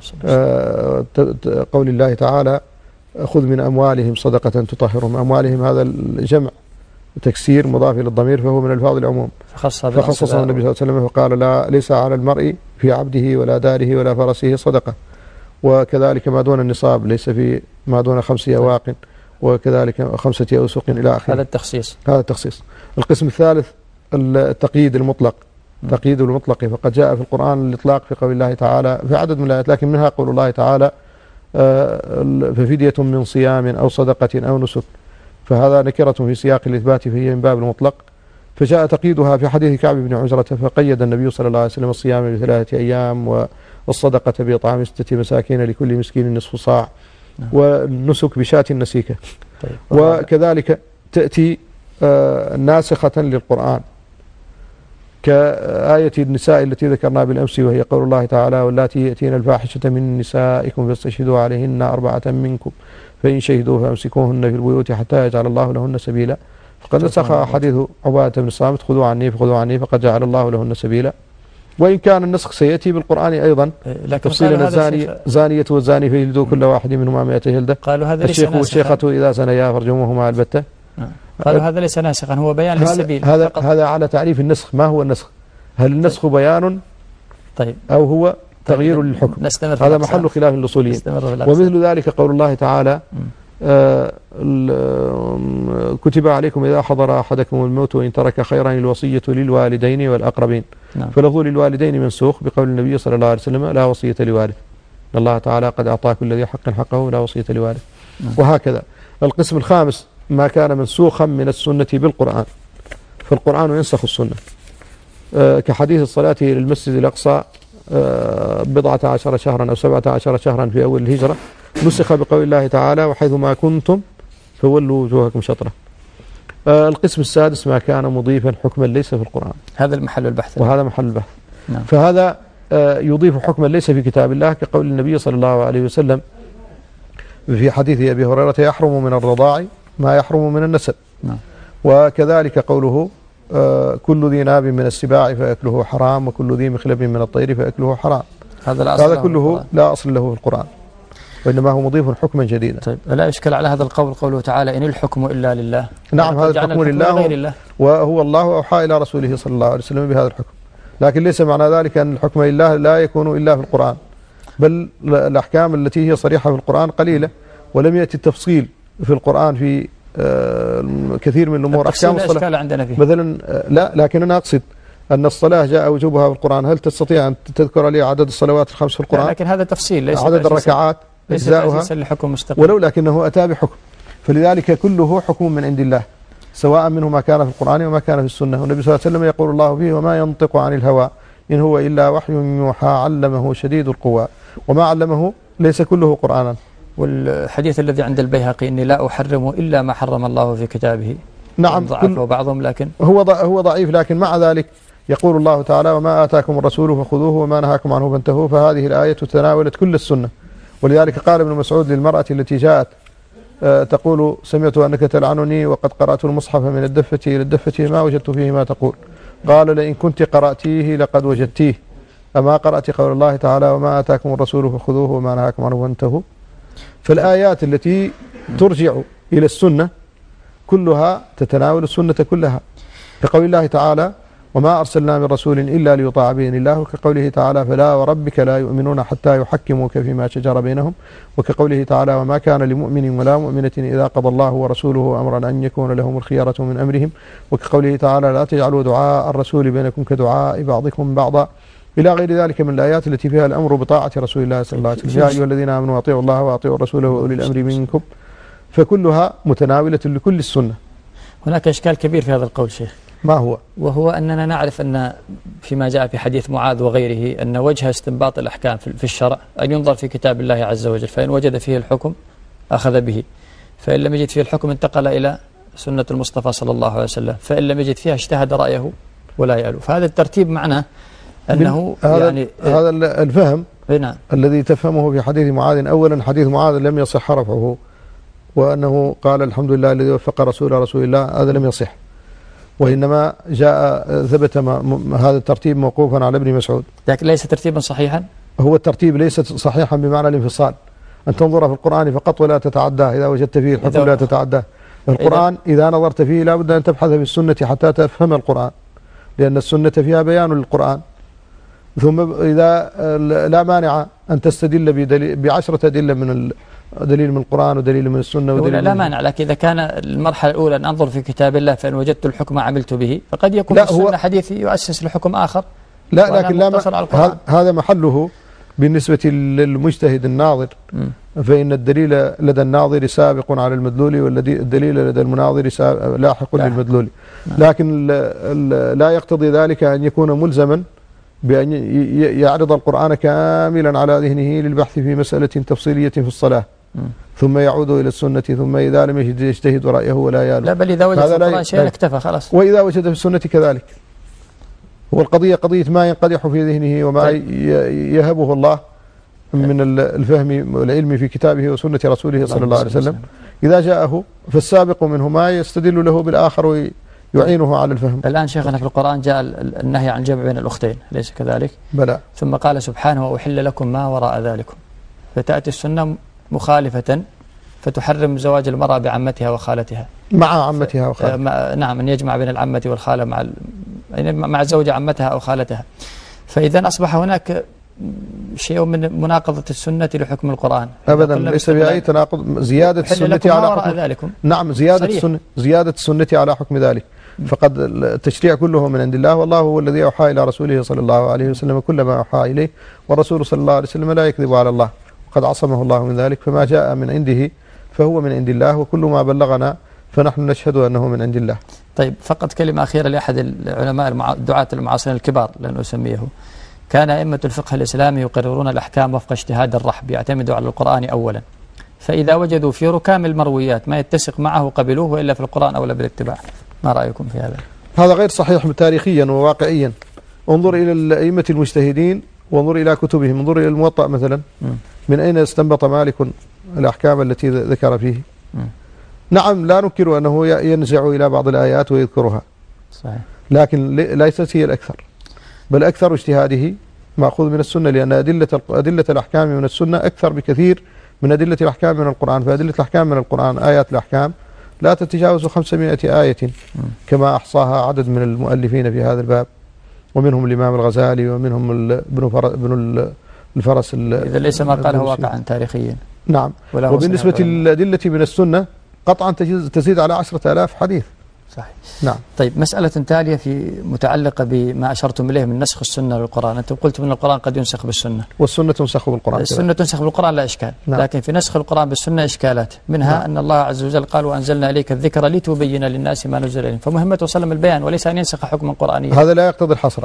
قول الله تعالى: خذ من أموالهم صدقة تطهرهم. أموالهم هذا الجمع تكسير مضاف إلى الضمير، فهو من ألفاظ العموم، فخصصه النبي صلى الله عليه وسلم فقال: لا ليس على المرء في عبده ولا داره ولا فرسه صدقة. وكذلك ما دون النصاب ليس في ما دون 5 أواق، وكذلك 5 أوسق إلى آخره. هذا التخصيص. هذا التخصيص. القسم الثالث التقييد المطلق، تقييد المطلق، فقد جاء في القرآن الإطلاق في قول الله تعالى في عدد من الآيات، لكن منها قول الله تعالى: ففدية من صيام أو صدقة أو نسك، فهذا نكرة في سياق الإثبات، فهي من باب المطلق. فجاء تقييدها في حديث كعب بن عجرة، فقيد النبي صلى الله عليه وسلم الصيام ب3 أيام، والصدقة بإطعام 6 مساكين لكل مسكين نصف صاع، والنسك بشاة نسيكة. وكذلك تأتي ناسخة للقرآن كآية النساء التي ذكرنا بالأمس، وهي قول الله تعالى: واللاتي يأتين الفاحشة من نسائكم فاستشهدوا عليهن 4 منكم فإن شهدوا فأمسكوهن في البيوت حتى يجعل الله لهن سبيلا. فقد نسخ حديث عبادة بن الصامت: خذوا عني فقد جعل الله لهن سبيلا. وإن كان النسخ سيأتي بالقرآن أيضا، تفصيلا: زانية والزاني فيجلدوا كل واحد منهما 100 جلدة، الشيخ والشيخة إذا زنيا فارجموهما البتة. قالوا هذا ليس ناسخا، هو بيان للسبيل. هذا على تعريف النسخ. ما هو النسخ؟ هل النسخ بيان أو هو تغيير للحكم؟ هذا محل خلاف الأصوليين. ومثل ذلك قول الله تعالى: كتب عليكم إذا حضر أحدكم الموت وإن ترك خيرا الوصية للوالدين والأقربين. فلفظ للوالدين منسوخ بقول النبي صلى الله عليه وسلم: لا وصية لوارث، إن الله تعالى قد أعطى كل ذي حق حقه لا وصية لوارث. وهكذا. القسم الخامس ما كان منسوخا من السنة بالقرآن، فالقرآن ينسخ السنة، كحديث الصلاة للمسجد الأقصى 14 شهرا أو 17 شهرا في أول الهجرة، نسخ بقول الله تعالى: وحيث ما كنتم فولوا وجوهكم شطرة. القسم السادس ما كان مضيفا حكما ليس في القرآن، هذا المحل البحث، وهذا محل البحث. فهذا يضيف حكما ليس في كتاب الله، كقول النبي صلى الله عليه وسلم في حديث أبي هريرة: يحرم من الرضاع ما يحرم من النسب. وكذلك قوله: كل ذي ناب من السباع فأكله حرام، وكل ذي مخلب من الطير فأكله حرام. هذا كله لا أصل له في القرآن، وإنما هو مضيف حكما جديدا. طيب، لا إشكال على هذا القول قوله تعالى: إن الحكم إلا لله. نعم، هذا الحكم لله، وهو الله أوحى إلى رسوله صلى الله عليه وسلم بهذا الحكم، لكن ليس معنى ذلك أن الحكم لله لا يكون إلا في القرآن، بل الأحكام التي هي صريحة في القرآن قليلة، ولم يأتي التفصيل في القرآن في كثير من الأمور. أحكام الصلاة عندنا فيه مثلا لا، لكن أنا أقصد أن الصلاة جاء وجوبها في القرآن. هل تستطيع أن تذكر لي عدد الصلوات ال5 في القرآن؟ لكن هذا تفصيل، ليس عدد الركعات أجزاؤها، ولو لكنه أتى بحكم. فلذلك كله حكم من عند الله، سواء منه ما كان في القرآن وما كان في السنة. والنبي صلى الله عليه وسلم يقول الله فيه: وما ينطق عن الهوى إن هو إلا وحي يوحى علمه شديد القوى. وما علمه ليس كله قرآنا. والحديث الذي عند البيهقي: إني لا أحرم إلا ما حرم الله في كتابه. نعم، ضعفه بعضهم، لكن هو ضعيف، لكن مع ذلك يقول الله تعالى: وما آتاكم الرسول فخذوه وما نهاكم عنه فانتهوا. فهذه الآية تناولت كل السنة. ولذلك قال ابن مسعود للمرأة التي جاءت تقول: سمعت أنك تلعنني وقد قرأت المصحف من الدفة إلى الدفة ما وجدت فيه ما تقول. قال: لئن كنت قرأتيه لقد وجدتيه، أما قرأت قول الله تعالى: وما آتاكم الرسول فخذوه وما نهاكم عنه فانتهوا. فالآيات التي ترجع إلى السنة كلها تتناول السنة كلها، كقول الله تعالى: وما أرسلنا من رسول إلا ليطاع بإذن الله، وكقوله تعالى: فلا وربك لا يؤمنون حتى يحكموك فيما شجر بينهم، وكقوله تعالى: وما كان لمؤمن ولا مؤمنة إذا قضى الله ورسوله أمرا أن يكون لهم الخيرة من أمرهم، وكقوله تعالى: لا تجعلوا دعاء الرسول بينكم كدعاء بعضكم بعضا، إلى غير ذلك من الآيات التي فيها الأمر بطاعة رسول الله صلى الله عليه وسلم: يا أيها الذين آمنوا أطيعوا الله وأطيعوا الرسول وأولي الأمر منكم. فكلها متناولة لكل السنة. هناك إشكال كبير في هذا القول شيخ. ما هو؟ وهو أننا نعرف أن فيما جاء في حديث معاذ وغيره أن وجه استنباط الأحكام في الشرع أن ينظر في كتاب الله عز وجل، فإن وجد فيه الحكم أخذ به، فإن لم يجد فيه الحكم انتقل إلى سنة المصطفى صلى الله عليه وسلم، فإن لم يجد فيها اجتهد رأيه ولا يألو. فهذا الترتيب معناه أنه يعني هذا الفهم نعم الذي تفهمه في حديث معاذ. أولا حديث معاذ لم يصح رفعه، وأنه قال الحمد لله الذي وفق رسول الله، هذا لم يصح، وإنما ثبت هذا الترتيب موقوفا على ابن مسعود، لكن ليس ترتيبا صحيحا. هو الترتيب ليس صحيحا بمعنى الانفصال، أن تنظر في القرآن فقط ولا تتعداه، إذا وجدت فيه الحكم لا تتعداه. القرآن إذا نظرت فيه لا بد أن تبحث في السنة حتى تفهم القرآن، لأن السنة فيها بيان للقرآن. ثم إذا لا مانع أن تستدل ب10 أدلة دليل من القرآن ودليل من السنة ودليل لا مانع، لكن إذا كان المرحلة الأولى أن أنظر في كتاب الله فإن وجدت الحكم عملت به، فقد يكون السنة حديث يؤسس لحكم آخر. لا لكن هذا محله بالنسبة للمجتهد الناظر، فإن الدليل لدى الناظر سابق على المدلول، والدليل لدى المناظر لاحق للمدلول. لكن لا يقتضي ذلك أن يكون ملزما بأن يعرض القرآن كاملا على ذهنه للبحث في مسألة تفصيلية في الصلاة ثم يعود إلى السنة، ثم إذا لم يجتهد رأيه ولا ياله. لا بل إذا وجد في القرآن شيء اكتفى خلاص. وإذا وجد في السنة كذلك. هو القضية قضية ما ينقدح في ذهنه وما يهبه الله من الفهم والعلم في كتابه وسنة رسوله صلى الله عليه وسلم. إذا جاءه فالسابق منه ما يستدل له بالآخر ويعينه على الفهم. الآن شيخنا في القرآن جاء النهي عن جمع بين الأختين، أليس كذلك؟ بلى. ثم قال سبحانه وأحل لكم ما وراء ذلكم، فتأتي السنة مخالفة فتحرم زواج المرأة بعمتها وخالتها مع عمتها وخالتها. نعم، أن يجمع بين العمة والخالة مع زوج عمتها أو خالتها. فإذا أصبح هناك شيء من مناقضة السنة لحكم القرآن. أبدا ليس بأي تناقض. زيادة السنة على حكم ذلكم. نعم، زيادة السنة على حكم ذلك. فقد التشريع كله من عند الله، والله هو الذي أوحى إلى رسوله صلى الله عليه وسلم كل ما أوحى إليه، والرسول صلى الله عليه وسلم لا يكذب على الله، وقد عصمه الله من ذلك. فما جاء من عنده فهو من عند الله، وكل ما بلغنا فنحن نشهد أنه من عند الله. طيب، فقط كلمة أخيرة لأحد العلماء الدعاة المعاصرين الكبار لن أسميه. كان أئمة الفقه الإسلامي يقررون الأحكام وفق اجتهاد الرحب، يعتمدوا على القرآن أولا، فإذا وجدوا في ركام المرويات ما يتسق معه قبلوه، وإلا في القرآن أولى بالاتباع. ما رأيكم في هذا؟ هذا غير صحيح تاريخيا وواقعيا. انظر إلى الأئمة المجتهدين وانظر إلى كتبهم، انظر إلى الموطأ مثلا، من أين استنبط مالك الأحكام التي ذكر فيه؟ نعم، لا ننكر أنه ينزع إلى بعض الآيات ويذكرها، صحيح، لكن ليست هي الأكثر، بل أكثر اجتهاده مأخوذ من السنة، لأن أدلة الأحكام من السنة أكثر بكثير من أدلة الأحكام من القرآن. فأدلة الأحكام من القرآن، آيات الأحكام لا تتجاوز 500 آية كما أحصاها عدد من المؤلفين في هذا الباب، ومنهم الإمام الغزالي، ومنهم ابن الفرس. إذا ليس ما قاله واقعا تاريخيا. نعم. وبالنسبة للأدلة من السنة قطعا تزيد على 10,000 حديث. صحيح. نعم. طيب، مسألة تالية متعلقة بما أشرتم إليه من نسخ السنة للقرآن. أنتم قلتم أن القرآن قد ينسخ بالسنة، والسنة تنسخ بالقرآن. السنة تنسخ بالقرآن لا إشكال. نعم. لكن في نسخ القرآن بالسنة إشكالات، منها نعم. أن الله عز وجل قال وأنزلنا إليك الذكر لتبين للناس ما نزل إليهم، فمهمته صلى الله عليه وسلم البيان وليس أن ينسخ حكما قرآنيا. هذا لا يقتضي الحصر،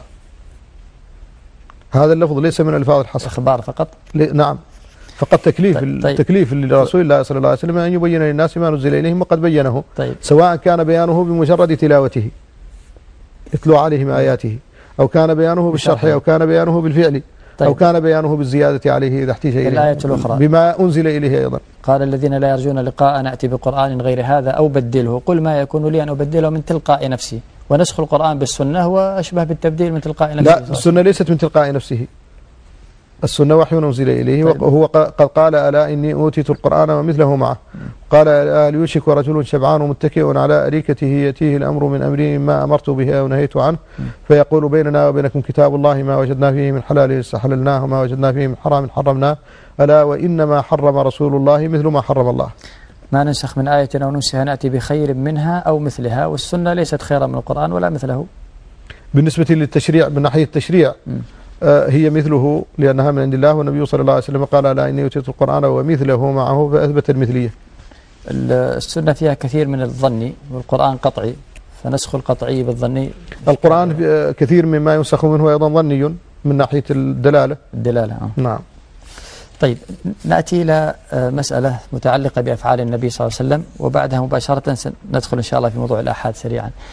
هذا اللفظ ليس من ألفاظ الحصر، إخبار فقط. نعم، فقط تكليف. التكليف لرسول الله صلى الله عليه وسلم أن يبين للناس ما نزل إليهم، وقد بينه. طيب. سواء كان بيانه بمجرد تلاوته اتلو عليهم آياته، أو كان بيانه بالشرح، أو كان بيانه بالفعل. طيب. أو كان بيانه بالزيادة عليه إذا احتاج إليه. الآية الأخرى بما أنزل إليه أيضا. قال الذين لا يرجون لقاء نأتي بقرآن غير هذا أو بدله، قل ما يكون لي أن أبدله من تلقاء نفسي. ونسخ القرآن بالسنة هو أشبه بالتبديل من تلقاء نفسه. لا، السنة ليست من تلقاء نفسه، السنة وحي أنزل إليه. طيب. وهو قد قال ألا إني أوتيت القرآن ومثله معه. قال هل يوشك رجل شبعان متكئ على أريكته يأتيه الأمر من أمري ما أمرت به أو نهيت عنه، فيقول بيننا وبينكم كتاب الله ما وجدنا فيه من حلال استحللناه وما وجدنا فيه من حرام حرمناه، ألا وإنما حرم رسول الله مثل ما حرم الله. ما ننسخ من آية أو ننسها نأتي بخير منها أو مثلها، والسنة ليست خيرا من القرآن ولا مثله. بالنسبة للتشريع، من ناحية التشريع هي مثله، لأنها من عند الله، والنبي صلى الله عليه وسلم قال لا إني أوتيت القرآن ومثله معه، فأثبت المثلية. السنة فيها كثير من الظني والقرآن قطعي، فنسخ القطعي بالظني. القرآن كثير مما ينسخ منه أيضا ظني من ناحية الدلالة. نعم. طيب، نأتي إلى مسألة متعلقة بأفعال النبي صلى الله عليه وسلم، وبعدها مباشرة ندخل إن شاء الله في موضوع الآحاد سريعا.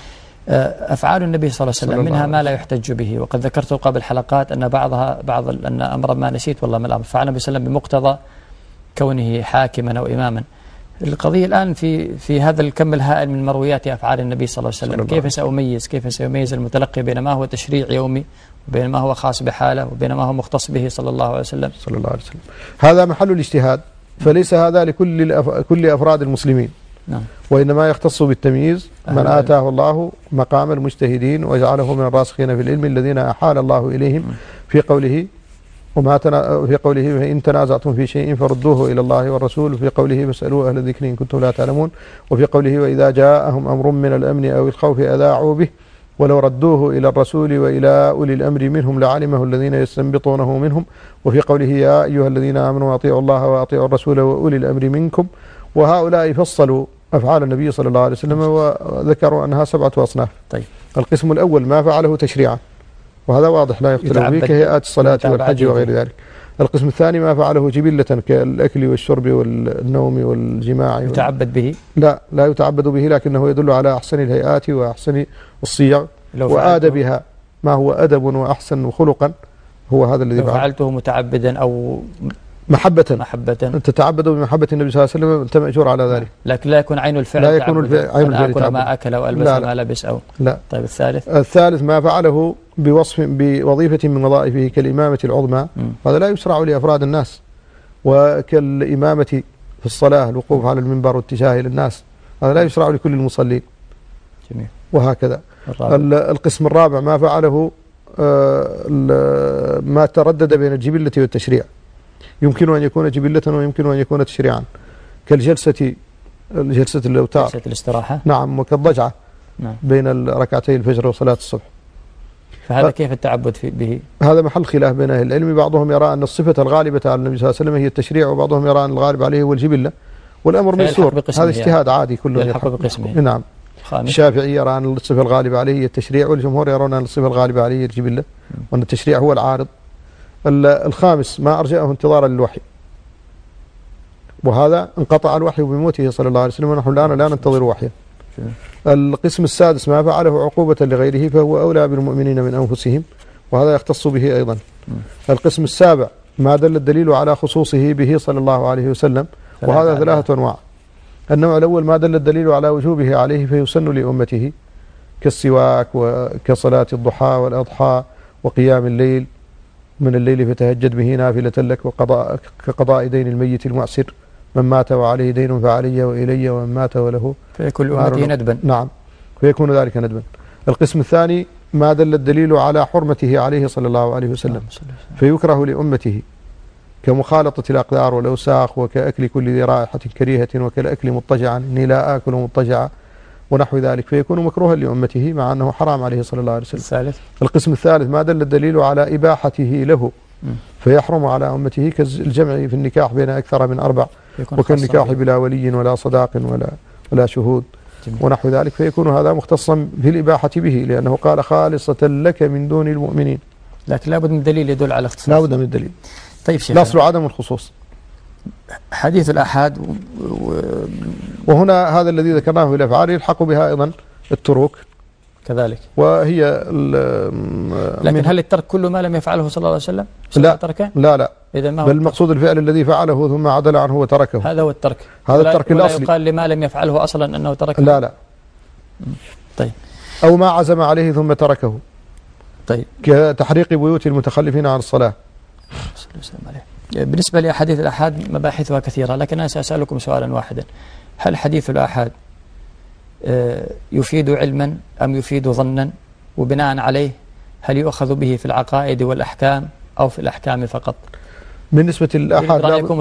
أفعال النبي صلى الله عليه وسلم منها ما لا يحتج به، وقد ذكرت قبل حلقات أن أن أمر ما نسيت والله من الأمر فعل النبي صلى الله عليه وسلم بمقتضى كونه حاكما أو إماما. القضية الآن في هذا الكم الهائل من مرويات أفعال النبي صلى الله عليه وسلم، كيف سأميز المتلقي بين ما هو تشريع يومي وبين ما هو خاص بحاله وبين ما هو مختص به صلى الله عليه وسلم. هذا محل الاجتهاد، فليس هذا كل أفراد المسلمين. نعم. وإنما يختص بالتمييز من آتاه الله مقام المجتهدين وجعله من الراسخين في العلم الذين أحال الله إليهم في قوله في قوله فإن تنازعتم في شيء فردوه إلى الله والرسول، وفي قوله فاسألوا أهل الذكر إن كنتم لا تعلمون، وفي قوله وإذا جاءهم أمر من الأمن أو الخوف أذاعوا به ولو ردوه إلى الرسول وإلى أولي الأمر منهم لعلمه الذين يستنبطونه منهم، وفي قوله يا أيها الذين آمنوا أطيعوا الله وأطيعوا الرسول وأولي الأمر منكم. وهؤلاء فصلوا أفعال النبي صلى الله عليه وسلم وذكروا أنها 7 أصناف. طيب. القسم الأول ما فعله تشريعا، وهذا واضح لا يختلف فيه كهيئات الصلاة والحج وغير ذلك. القسم الثاني ما فعله جبلة كالأكل والشرب والنوم والجماع يتعبد به؟ لا يتعبد به، لكنه يدل على أحسن الهيئات وأحسن الصيغ وآدبها، ما هو أدب وأحسن خلقا هو هذا الذي فعلته متعبدا أو محبة أنت تتعبد بمحبة النبي صلى الله عليه وسلم أنت مأجور على ذلك، لكن لا يكون عين الفعل، لا يكون عين الفعل أكل ما أكل أو ألبس ما لبس أو لا. طيب الثالث ما فعله بوظيفة من وظائفه كالإمامة العظمى، هذا لا يشرع لأفراد الناس، وكالإمامة في الصلاة الوقوف على المنبر والاتجاه إلى الناس، هذا لا يشرع لكل المصلين. جميل. وهكذا. القسم الرابع ما فعله ما تردد بين الجبلة والتشريع، يمكن أن يكون جبلة ويمكن أن يكون تشريعا، كالجلسة الأوتار، جلسة الاستراحة. نعم، وكالضجعة. نعم. بين ركعتي الفجر وصلاة الصبح. فهذا كيف التعبد به؟ هذا محل خلاف بين أهل العلم، بعضهم يرى أن الصفة الغالبة على النبي صلى الله عليه وسلم هي التشريع، وبعضهم يرى أن الغالب عليه هو الجبلة، والأمر ميسور، هذا اجتهاد عادي كله يلحق بقسمه. نعم. الشافعي يرى أن الصفة الغالبة عليه هي التشريع، والجمهور يرون أن الصفة الغالبة عليه هي الجبلة، وأن التشريع هو العارض. الخامس ما أرجأه انتظارا للوحي، وهذا انقطع الوحي بموته صلى الله عليه وسلم، ونحن الآن لا ننتظر وحيا. القسم السادس ما فعله عقوبة لغيره فهو أولى بالمؤمنين من أنفسهم، وهذا يختص به أيضا. القسم السابع ما دل الدليل على خصوصه به صلى الله عليه وسلم، وهذا 3 أنواع. النوع الأول ما دل الدليل على وجوبه عليه فيسن لأمته، كالسواك وكصلاة الضحى والأضحى وقيام الليل من الليل فتهجد به نافلة لك، كقضاء دين الميت المعسر، من مات وعليه دين فعلي وإلي، ومن مات وله فيكون لأمته ندبا. نعم، فيكون ذلك ندبا. القسم الثاني ما دل الدليل على حرمته عليه صلى الله عليه وسلم فيكره لأمته، كمخالطة الأقدار والأوساخ، وكأكل كل ذي رائحة كريهة، وكالأكل مضطجعا إني لا آكل مضطجعا ونحو ذلك، فيكون مكروها لأمته مع أنه حرام عليه صلى الله عليه وسلم. القسم الثالث ما دل الدليل على إباحته له فيحرم على أمته، كالجمع في النكاح بين أكثر من 4، وكالنكاح بلا ولي ولا صداق ولا شهود ونحو ذلك، فيكون هذا مختصا بالإباحة به، لأنه قال خالصة لك من دون المؤمنين. لكن لابد من دليل يدل على اختصاص. لابد من الدليل. طيب شيخ، الأصل عدم الخصوص. حديث الآحاد وهنا هذا الذي ذكرناه في الأفعال يلحق بها أيضا التروك كذلك، وهي لكن هل الترك كل ما لم يفعله صلى الله عليه وسلم؟ لا إذا ما هو بل المقصود الفعل الذي فعله ثم عدل عنه وتركه، هذا هو الترك. هذا الترك الأصلي. ولا يقال لما لم يفعله أصلا أنه تركه؟ لا. طيب. أو ما عزم عليه ثم تركه. طيب. كتحريق بيوت المتخلفين عن الصلاة. بالنسبة لأحاديث الآحاد مباحثها كثيرة، لكن أنا سأسألكم سؤالا واحدا: هل حديث الآحاد يفيد علما أم يفيد ظنا؟ وبناء عليه هل يؤخذ به في العقائد والأحكام أو في الأحكام فقط؟ بالنسبة للآحاد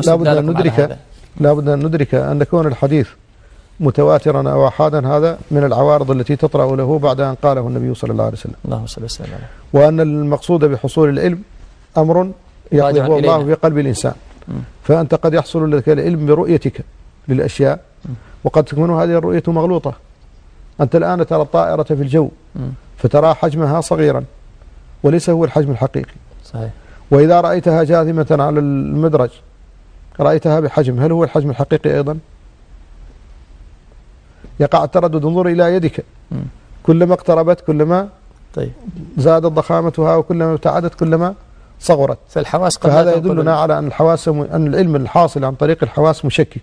لابد أن ندرك أن كون الحديث متواترا أو أحادا هذا من العوارض التي تطرأ له بعد أن قاله النبي صلى الله عليه وسلم. اللهم صل وسلم عليه. وأن المقصود بحصول العلم أمر يقذفه الله في قلب الإنسان، فأنت قد يحصل لك العلم برؤيتك للأشياء، وقد تكون هذه الرؤية مغلوطة. أنت الآن ترى الطائرة في الجو فترى حجمها صغيرا وليس هو الحجم الحقيقي. صحيح. وإذا رأيتها جاثمة على المدرج رأيتها بحجم، هل هو الحجم الحقيقي أيضا؟ يقع التردد. انظر إلى يدك، كلما اقتربت كلما طيب زادت ضخامتها، وكلما ابتعدت كلما صغرت. فالحواس قد فهذا يدلنا على أن الحواس أن العلم الحاصل عن طريق الحواس مشكك.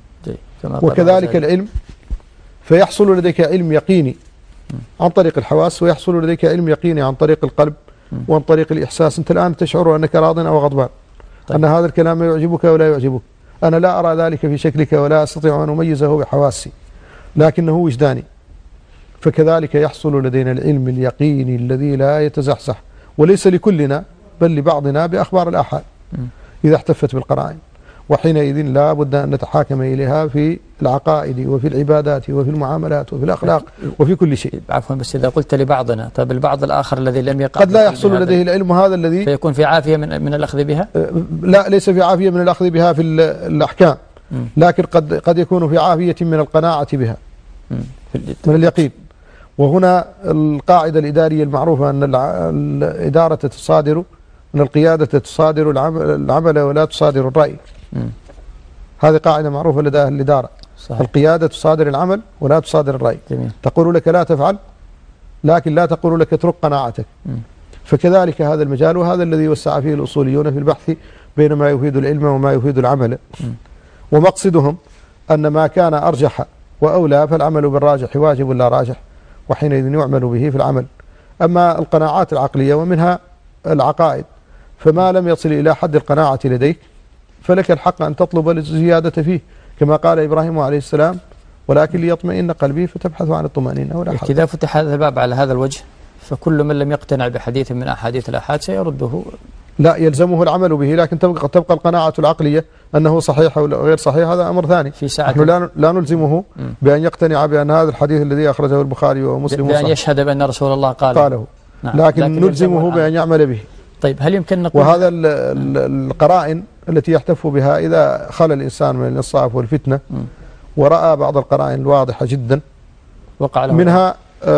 وكذلك العلم، فيحصل لديك علم يقيني عن طريق الحواس، ويحصل لديك علم يقيني عن طريق القلب وعن طريق الإحساس. أنت الآن تشعر أنك راض أو غضبان، أن هذا الكلام يعجبك ولا يعجبك. أنا لا أرى ذلك في شكلك ولا أستطيع أن أميزه بحواسي، لكنه وجداني. فكذلك يحصل لدينا العلم اليقيني الذي لا يتزحزح، وليس لكلنا بل لبعضنا بأخبار الآحاد إذا احتفت بالقرائن، وحينئذ لا بد أن نتحاكم إليها في العقائد وفي العبادات وفي المعاملات وفي الأخلاق وفي كل شيء. عفوا، بس إذا قلت لبعضنا، طيب البعض الآخر الذي لم يقع قد لا يحصل لديه العلم هذا الذي فيكون في عافية من الأخذ بها؟ لا، ليس في عافية من الأخذ بها في الأحكام، لكن قد يكون في عافية من القناعة بها من اليقين. وهنا القاعدة الإدارية المعروفة أن الإدارة تصادر، أن القيادة تصادر العمل ولا تصادر الرأي. هذه قاعدة معروفة لدى الإدارة. صحيح. القيادة تصادر العمل ولا تصادر الرأي. جميل. تقول لك لا تفعل، لكن لا تقول لك اترك قناعتك. فكذلك هذا المجال، وهذا الذي وسع فيه الأصوليون في البحث بين ما يفيد العلم وما يفيد العمل. ومقصدهم أن ما كان أرجح وأولى فالعمل بالراجح واجب لا راجح، وحينئذ يعمل به في العمل. أما القناعات العقلية ومنها العقائد، فما لم يصل إلى حد القناعة لديك فلك الحق أن تطلب الزيادة فيه، كما قال إبراهيم عليه السلام: ولكن ليطمئن قلبي، فتبحث عن الطمأنينة ولا حرج. إذا فتح هذا الباب على هذا الوجه، فكل من لم يقتنع بحديث من أحاديث الآحاد سيرده. لا، يلزمه العمل به، لكن تبقى القناعة العقلية أنه صحيح أو غير صحيح، هذا أمر ثاني. في ساعة نحن لا نلزمه بأن يقتنع بأن هذا الحديث الذي أخرجه البخاري ومسلم بأن يشهد بأن رسول الله قاله. نعم. لكن نلزمه بأن يعمل به. طيب، هل يمكن نقول وهذا القرائن التي يحتف بها إذا خلى الإنسان من الإنصاف والفتنة ورأى بعض القرائن الواضحة جدا وقع له منها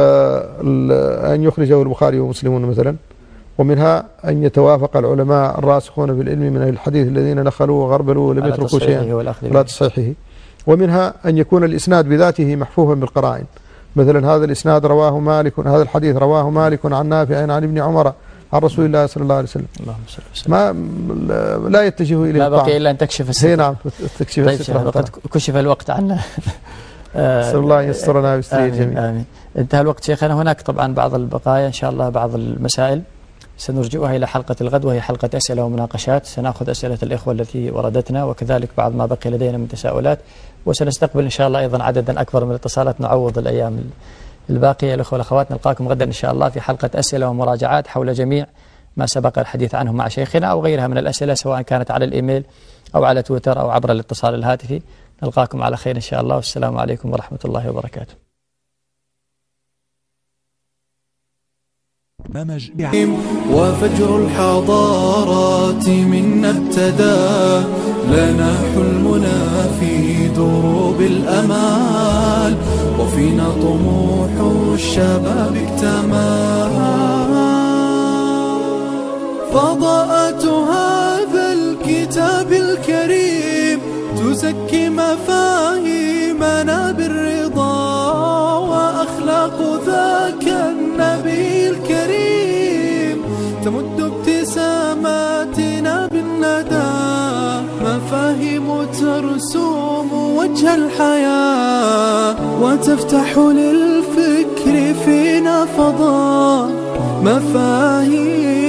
أن يخرجه البخاري ومسلم مثلا، ومنها أن يتوافق العلماء الراسخون في العلم من الحديث الذين نخلوا وغربلوا ولم يتركوا شيئا ولا تصحيحه، ومنها أن يكون الإسناد بذاته محفوفا بالقرائن. مثلا هذا الإسناد رواه مالك، هذا الحديث رواه مالك عن نافع عن ابن عمر عن رسول الله صلى الله عليه وسلم. اللهم صل وسلم. ما لا يتجه إليه، لا بقي إلا أن تكشف الستر. نعم، تكشف الستر. طيب، وقد كشف الوقت عنا. نسأل الله أن يسترنا ويستر الجميع. آمين. انتهى الوقت شيخنا. هناك طبعا بعض البقايا إن شاء الله، بعض المسائل سنرجئها إلى حلقة الغد، وهي حلقة أسئلة ومناقشات. سنأخذ أسئلة الإخوة التي وردتنا، وكذلك بعض ما بقي لدينا من تساؤلات، وسنستقبل إن شاء الله أيضا عددا أكبر من الاتصالات نعوض الأيام الباقية. الأخوة والأخوات، نلقاكم غدا إن شاء الله في حلقة أسئلة ومراجعات حول جميع ما سبق الحديث عنه مع شيخنا، أو غيرها من الأسئلة، سواء كانت على الإيميل أو على تويتر أو عبر الاتصال الهاتفي. نلقاكم على خير إن شاء الله، والسلام عليكم ورحمة الله وبركاته. وفجر الحضارات منا ابتدى، لنا حلمنا في دروب الأمال، وفينا طموح الشباب اكتمل. فضاءة هذا الكتاب الكريم تزكي مفاهيمنا بالرضا، وأخلاق ذاك النبي الكريم تمد ابتساماتنا بالندى، مفاهيم ترسوم وجه الحياة، وتفتح للفكر فينا فضاء، مفاهيم